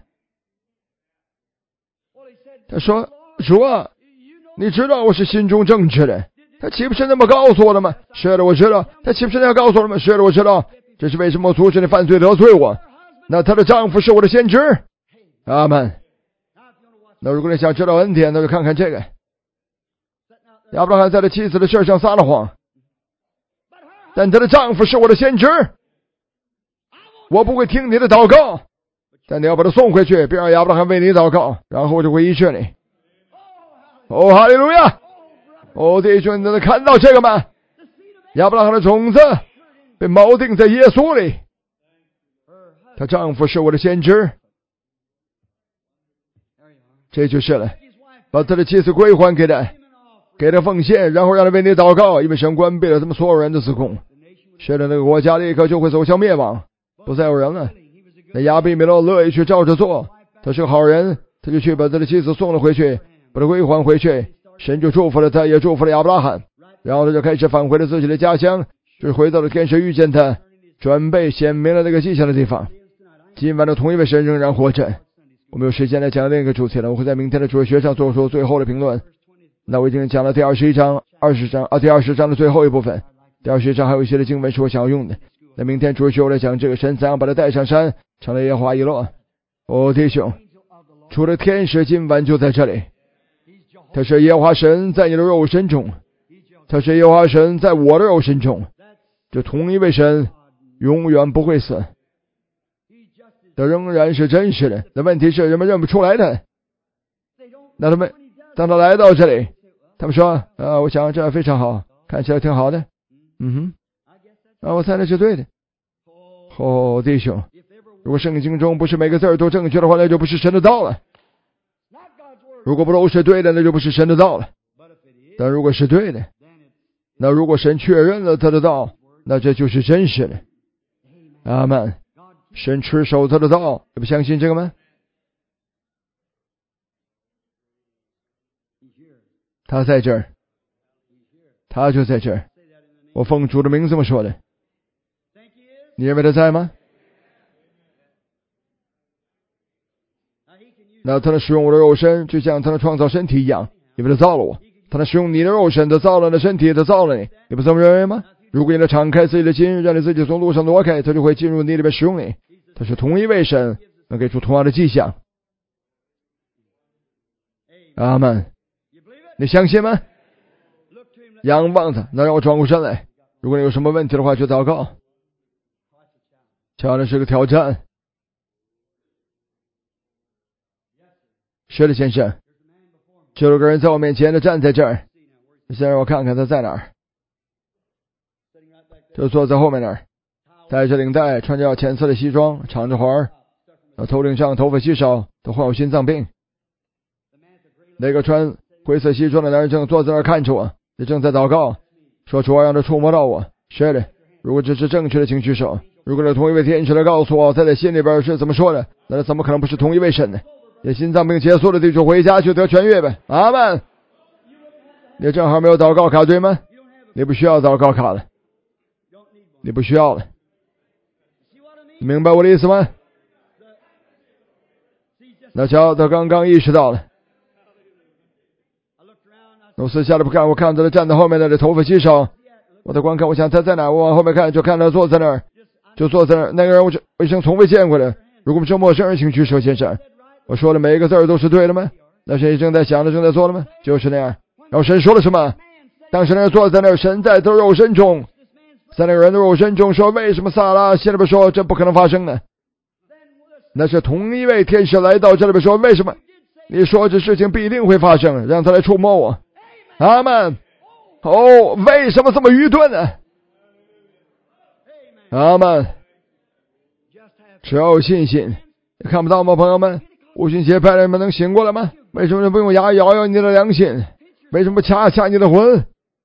A: 他说主啊，你知道我是心中正直的，他岂不是那么告诉我的吗？是的，我知道。他岂不是那样告诉我的吗？是的，我知道。这是为什么我阻止你犯罪得罪我？那她的丈夫是我的先知。阿们。那如果你想知道恩典，那就看看这个。亚伯拉罕在他妻子的事上撒了谎，但他的丈夫是我的先知。我不会听你的祷告，但你要把他送回去，别让亚伯拉罕为你祷告，然后我就会医治你。哦，哈利路亚！哦，弟兄，你能看到这个吗？亚伯拉罕的种子被锚定在耶稣里，她丈夫是我的先知。这就是了，把他的妻子归还给他，给他奉献，然后让他为你祷告，因为神关闭了他们所有人的子宫，使得那个国家立刻就会走向灭亡，不再有人了。那亚比米勒乐意去照着做，他是个好人，他就去把他的妻子送了回去，把他归还回去，神就祝福了他，也祝福了亚伯拉罕，然后他就开始返回了自己的家乡，就是回到了天使遇见他，准备显明了那个迹象的地方。今晚的同一位神仍然活着。我们有时间来讲另一个主题了，我会在明天的主日学上做出最后的评论。那我已经讲了第二十一章、二十章啊，第二十章的最后一部分。第二十一章还有一些的经文是我想要用的。那明天主日学我来讲这个神怎样把他带上山，成了耶和华以勒。哦，弟兄，除了天使，今晚就在这里。他是耶和华神在你的肉身中，他是耶和华神在我的肉身中。这同一位神永远不会死，他仍然是真实的。那问题是人们认不出来的。那他们当他来到这里，他们说啊，我想这非常好，看起来挺好的。嗯哼，啊，我猜那是对的。哦，弟兄，如果圣经中不是每个字都正确的话，那就不是神的道了。如果不都是对的，那就不是神的道了。但如果是对的，那如果神确认了他的道，那这就是真实的。阿们。神持守他的道，你不相信这个吗？他在这儿，他就在这儿。我奉主的名这么说的。你认为他在吗？那他能使用我的肉身，就像他能创造身体一样，因为他造了我。他能使用你的肉身，他造了你的身体，他造了你，你不这么认为吗？如果你能敞开自己的心，让你自己从路上挪开，他就会进入你里面使用你。他是同一位神，能给出同样的迹象。阿们，你相信吗？仰望他，那让我转过身来。如果你有什么问题的话，就祷告。瞧，这是个挑战。是的，先生，就有个人在我面前的站在这儿，先让我看看他在哪儿。就坐在后面那儿，戴着领带，穿着浅色的西装，敞着环，头顶上头发稀少，都患有心脏病。那个穿灰色西装的男人正坐在那儿看着我，也正在祷告，说主要让他触摸到我。是的，如果这是正确的，请举手。如果是同一位天使来告诉我他在心里边是怎么说的，那怎么可能不是同一位神呢？也心脏病结束了，弟兄回家就得痊愈呗。阿们。你正好没有祷告卡，对吗？你不需要祷告卡了，你不需要了。你明白我的意思吗？那瞧，他刚刚意识到了。我私下的不看，我看到他站在后面的，这头发稀少。我在观看，我想他在哪？我往后面看，就看他坐在那儿，就坐在那儿。那个人我我一生从未见过的。如果我们是陌生人，请举手，先生。我说的每一个字都是对的吗？那谁正在想着，正在做的吗？就是那样。然后神说了什么？当时那人坐在那儿，神在他肉身中，在那个人的肉身中说，为什么撒拉心里边说这不可能发生呢？那是同一位天使来到这里边说，为什么你说这事情必定会发生，让他来触摸我。阿们。哦，为什么这么愚钝呢？阿们。只要有信心。你看不到吗，朋友们？五旬节派人们能醒过来吗？为什么不用牙咬咬你的良心？为什么不掐掐你的魂？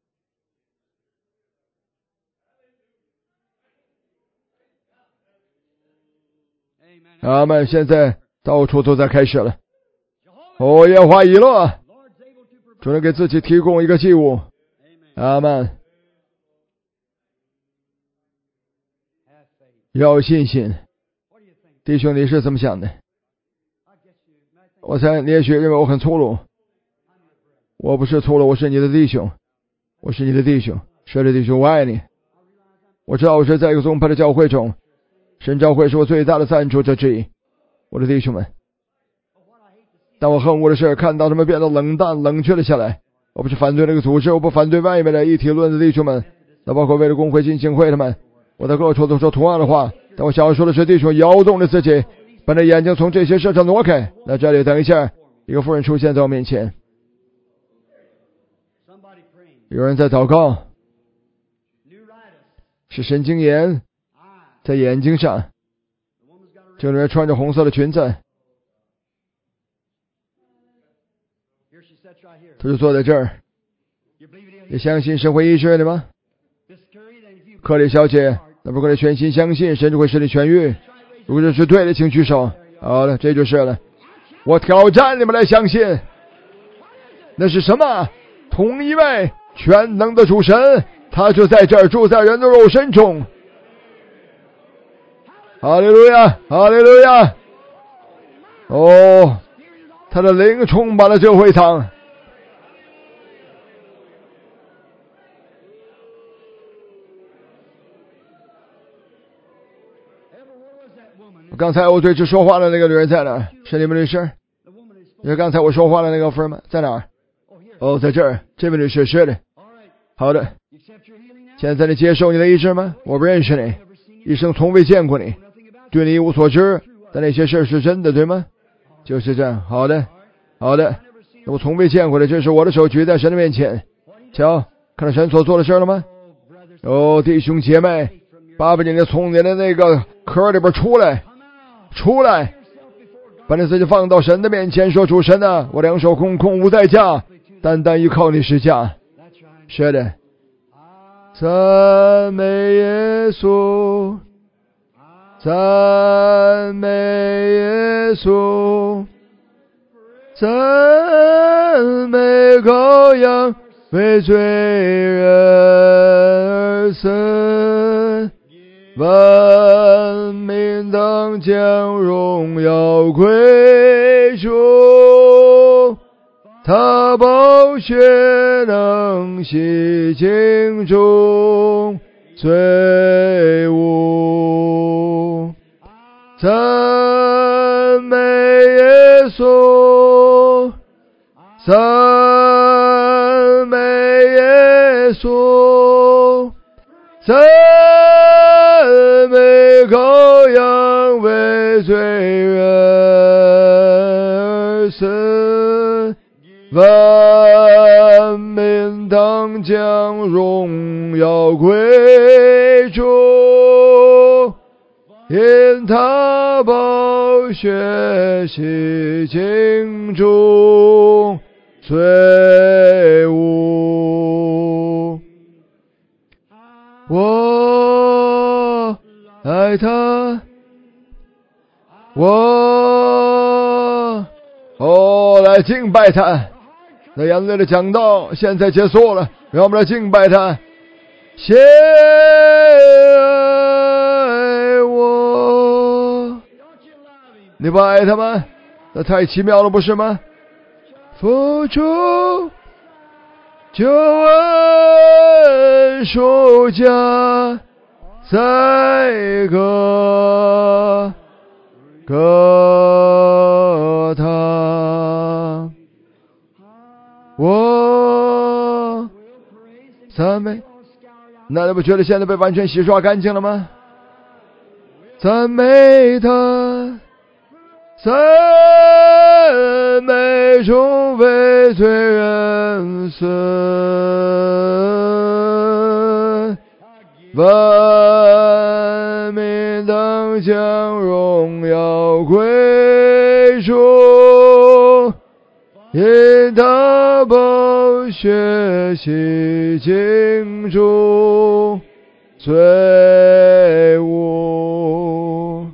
A: 阿们。现在到处都在开始了。哦，耶和华以勒，主能给自己提供一个祭物。阿们。要有信心。 弟兄，你是怎么想的？我猜你也许认为我很粗鲁。我不是粗鲁，我是你的弟兄，我是你的弟兄，是的弟兄，我爱你。我知道我是在一个宗派的教会中，神教会是我最大的赞助者之一，我的弟兄们。但我恨恶的是看到他们变得冷淡冷却了下来。我不是反对那个组织，我不反对外面的一体论的弟兄们，那包括为了工会进行会他们，我在各处都说同样的话。但我想要说的是，弟兄摇动了自己，把那眼睛从这些事上挪开。那这里等一下，一个妇人出现在我面前，有人在祷告，是神经炎在眼睛上。这个人穿着红色的裙子，他就坐在这儿。你相信神会医治你吗？克里小姐，那不可能全心相信神就会使你痊愈。如果这是对的，请举手。好了，这就是了。我挑战你们来相信，那是什么？同一位全能的主神，他就在这儿住在人的肉身中。哈利路亚，哈利路亚！哦，他的灵充满了这个会场。刚才我对着说话的那个女人在哪儿？是你们女士？因为刚才我说话的那个妇人吗？在哪儿？哦，在这儿。这位女士是的。好的。现在你接受你的医治吗？我不认识你，医生从未见过你，对你一无所知，但那些事是真的，对吗？就是这样。好的，好的。我从未见过的，这是我的手举在神的面前。瞧，看到神所做的事了吗？哦，弟兄姐妹，爸爸，你得从你的那个壳里边出来。出来，把你自己放到神的面前，说：主神啊，我两手空空无代价，单单依靠你施加。是的，赞美耶稣，赞美耶稣，赞美羔羊为罪人而死。万民当将荣耀归主，他宝血能洗净中罪污。赞美耶稣，赞美耶稣，赞美羔羊为罪人而死，万民当将荣耀归主，因他宝血洗净中罪污。我爱他，我哦，来敬拜他。那眼泪的讲道现在结束了，让我们来敬拜他。先爱我，你不爱他吗？那太奇妙了，不是吗？付出救恩赎价，在各各他，我赞美。那你不觉得现在被完全洗刷干净了吗？赞美他，赞美中为罪人死，万民当将荣耀归主，因他宝血洗净中罪污。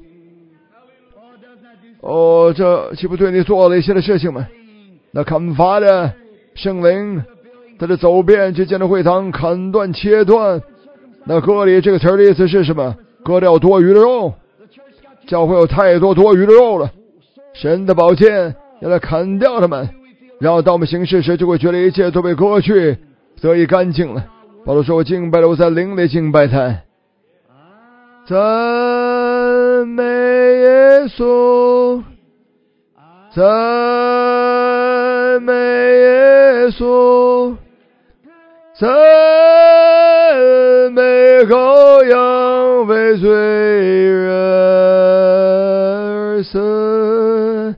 A: 哦，这岂不对你做了一些的事情吗？那砍伐的圣灵，他的走遍之间的会堂，砍断切断。那割礼这个词儿的意思是什么？割掉多余的肉。 教会有太多多余的肉了，神的宝剑要来砍掉他们，然后当我们行事时就会觉得一切都被割去，得以干净了。保罗说，我敬拜了，我在灵里敬拜他。赞美耶稣，赞美耶稣，赞美羔羊为罪人而死，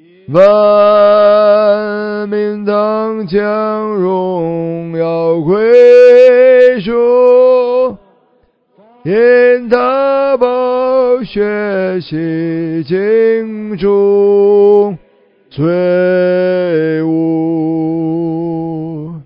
A: 万民当将荣耀归属，因他宝血洗净中罪污。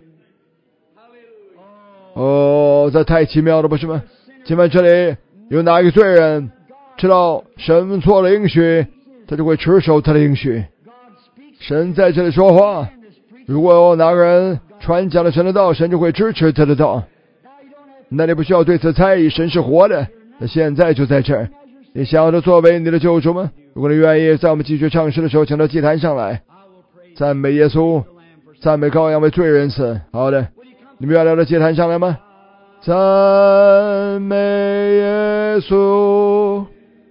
A: 哦，这太奇妙了，不是吗？请问这里有哪一个罪人知道神错了应许，他就会持守他的应许？神在这里说话，如果有哪个人传讲了神的道，神就会支持他的道。那你不需要对此猜疑，神是活的，他现在就在这儿。你想要他作为你的救主吗？如果你愿意，在我们继续唱诗的时候，请到祭坛上来，赞美耶稣，赞美羔羊为罪人死。好的，你们愿意来到祭坛上来吗？赞美耶稣，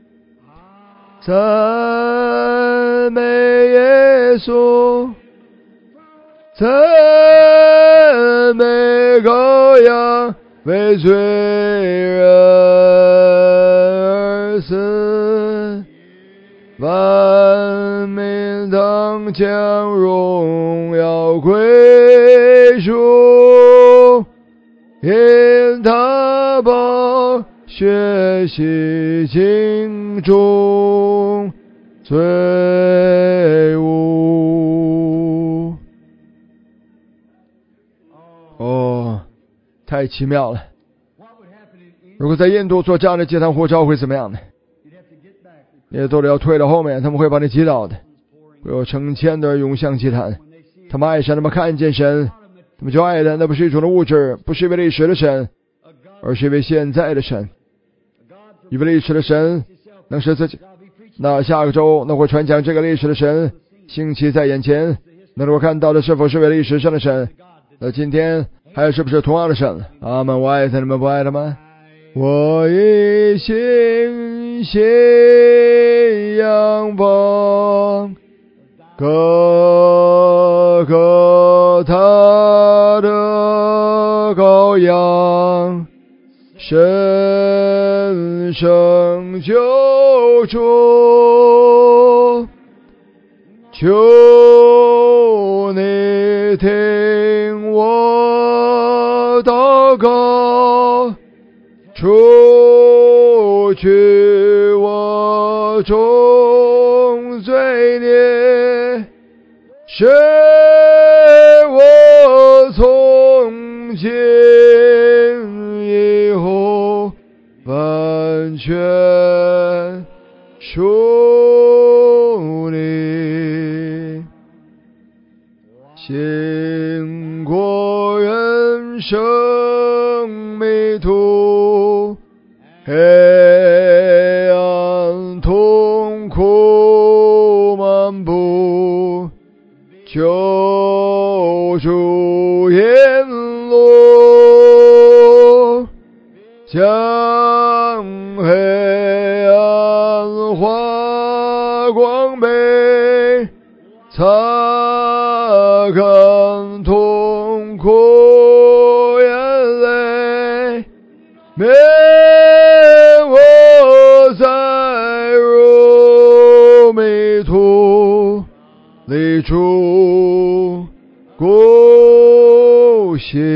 A: 赞美耶稣，赞美羔羊为罪人而死，万民当将荣耀归属，因他宝血洗净中罪污。哦，太奇妙了！如果在印度做这样的祭坛呼召会怎么样呢？也都得要退到后面，他们会把你击倒的。会有成千的人涌向祭坛，他们爱神，他们看见神，他们就爱的，那不是一种的物质，不是一位历史的神，而是一位现在的神。一位历史的神能使自己，那下个周那会传讲这个历史的神兴起在眼前，那如果看到的是否是位历史上的神，那今天还是不是同样的神？阿们！我爱他，你们不爱他吗？我一心信仰望哥哥他的羔羊，神圣救主，求你听我祷告，除去我众罪孽，使我从今以后完全属你，经过人生迷途，黑暗痛苦漫步，救主引路，将黑暗化光明，擦干痛苦眼泪，免我再入迷途，离主孤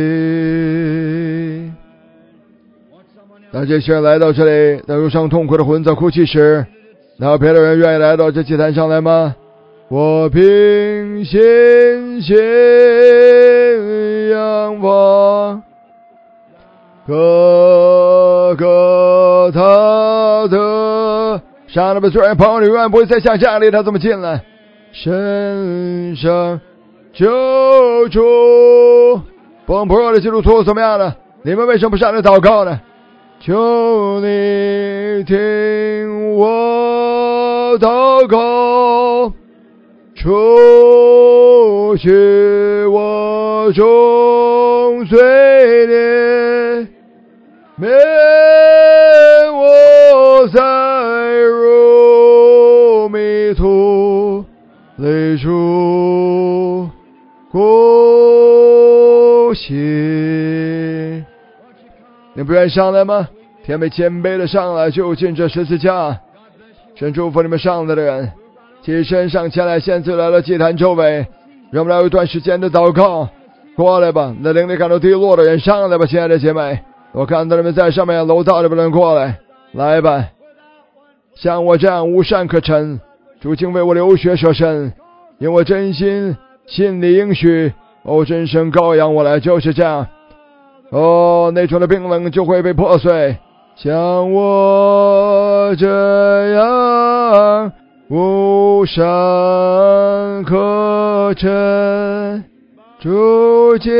A: 行。当这些人来到这里，当忧伤痛苦的魂在哭泣时，哪有别的人愿意来到这祭坛上来吗？我凭信心仰望哥哥他的杀了吧，虽然朋友你永远不会再像这样离他这么近了。身上救主，崩破的基督徒怎么样了？你们为什么不上来祷告呢？求你听我祷告，除去我重罪孽，免我再入迷途，泪出孤行。你不愿上来吗？天被谦卑的上来，就近这十字架。神祝福你们上来的人，起身上前来，现在来到祭坛周围，让我们来有一段时间的祷告。过来吧，那灵里感到低落的人上来吧，亲爱的姐妹，我看到你们在上面楼道里不能过来，来吧。像我这样无善可陈，主竟为我流血舍身，因我真心信你应许，哦，真神羔羊我来，就是这样。哦，内中的冰冷就会被破碎，像我这样无善可陈，主竟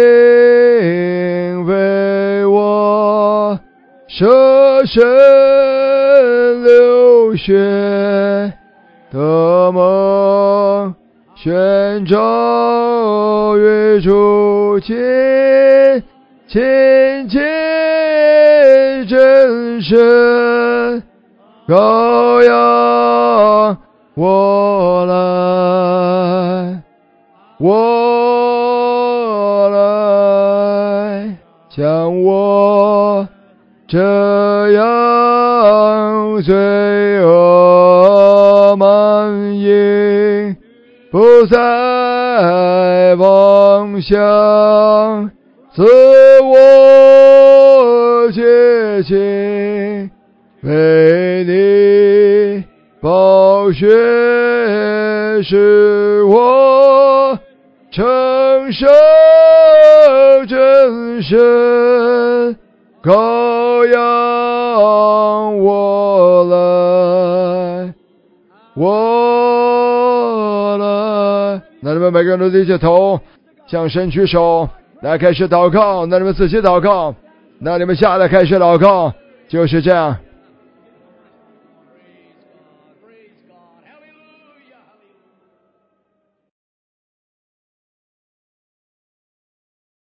A: 为我舍身流血的梦，宣召与主亲亲近真神羔羊我来，我来，像我这样罪恶满盈，不再妄想自我洁净，为你宝血使我承受真神羔羊我来，我来。那你们每个人都低下头，向神举手，来开始祷告。那你们自己祷告，那你们下来开始祷告，就是这样。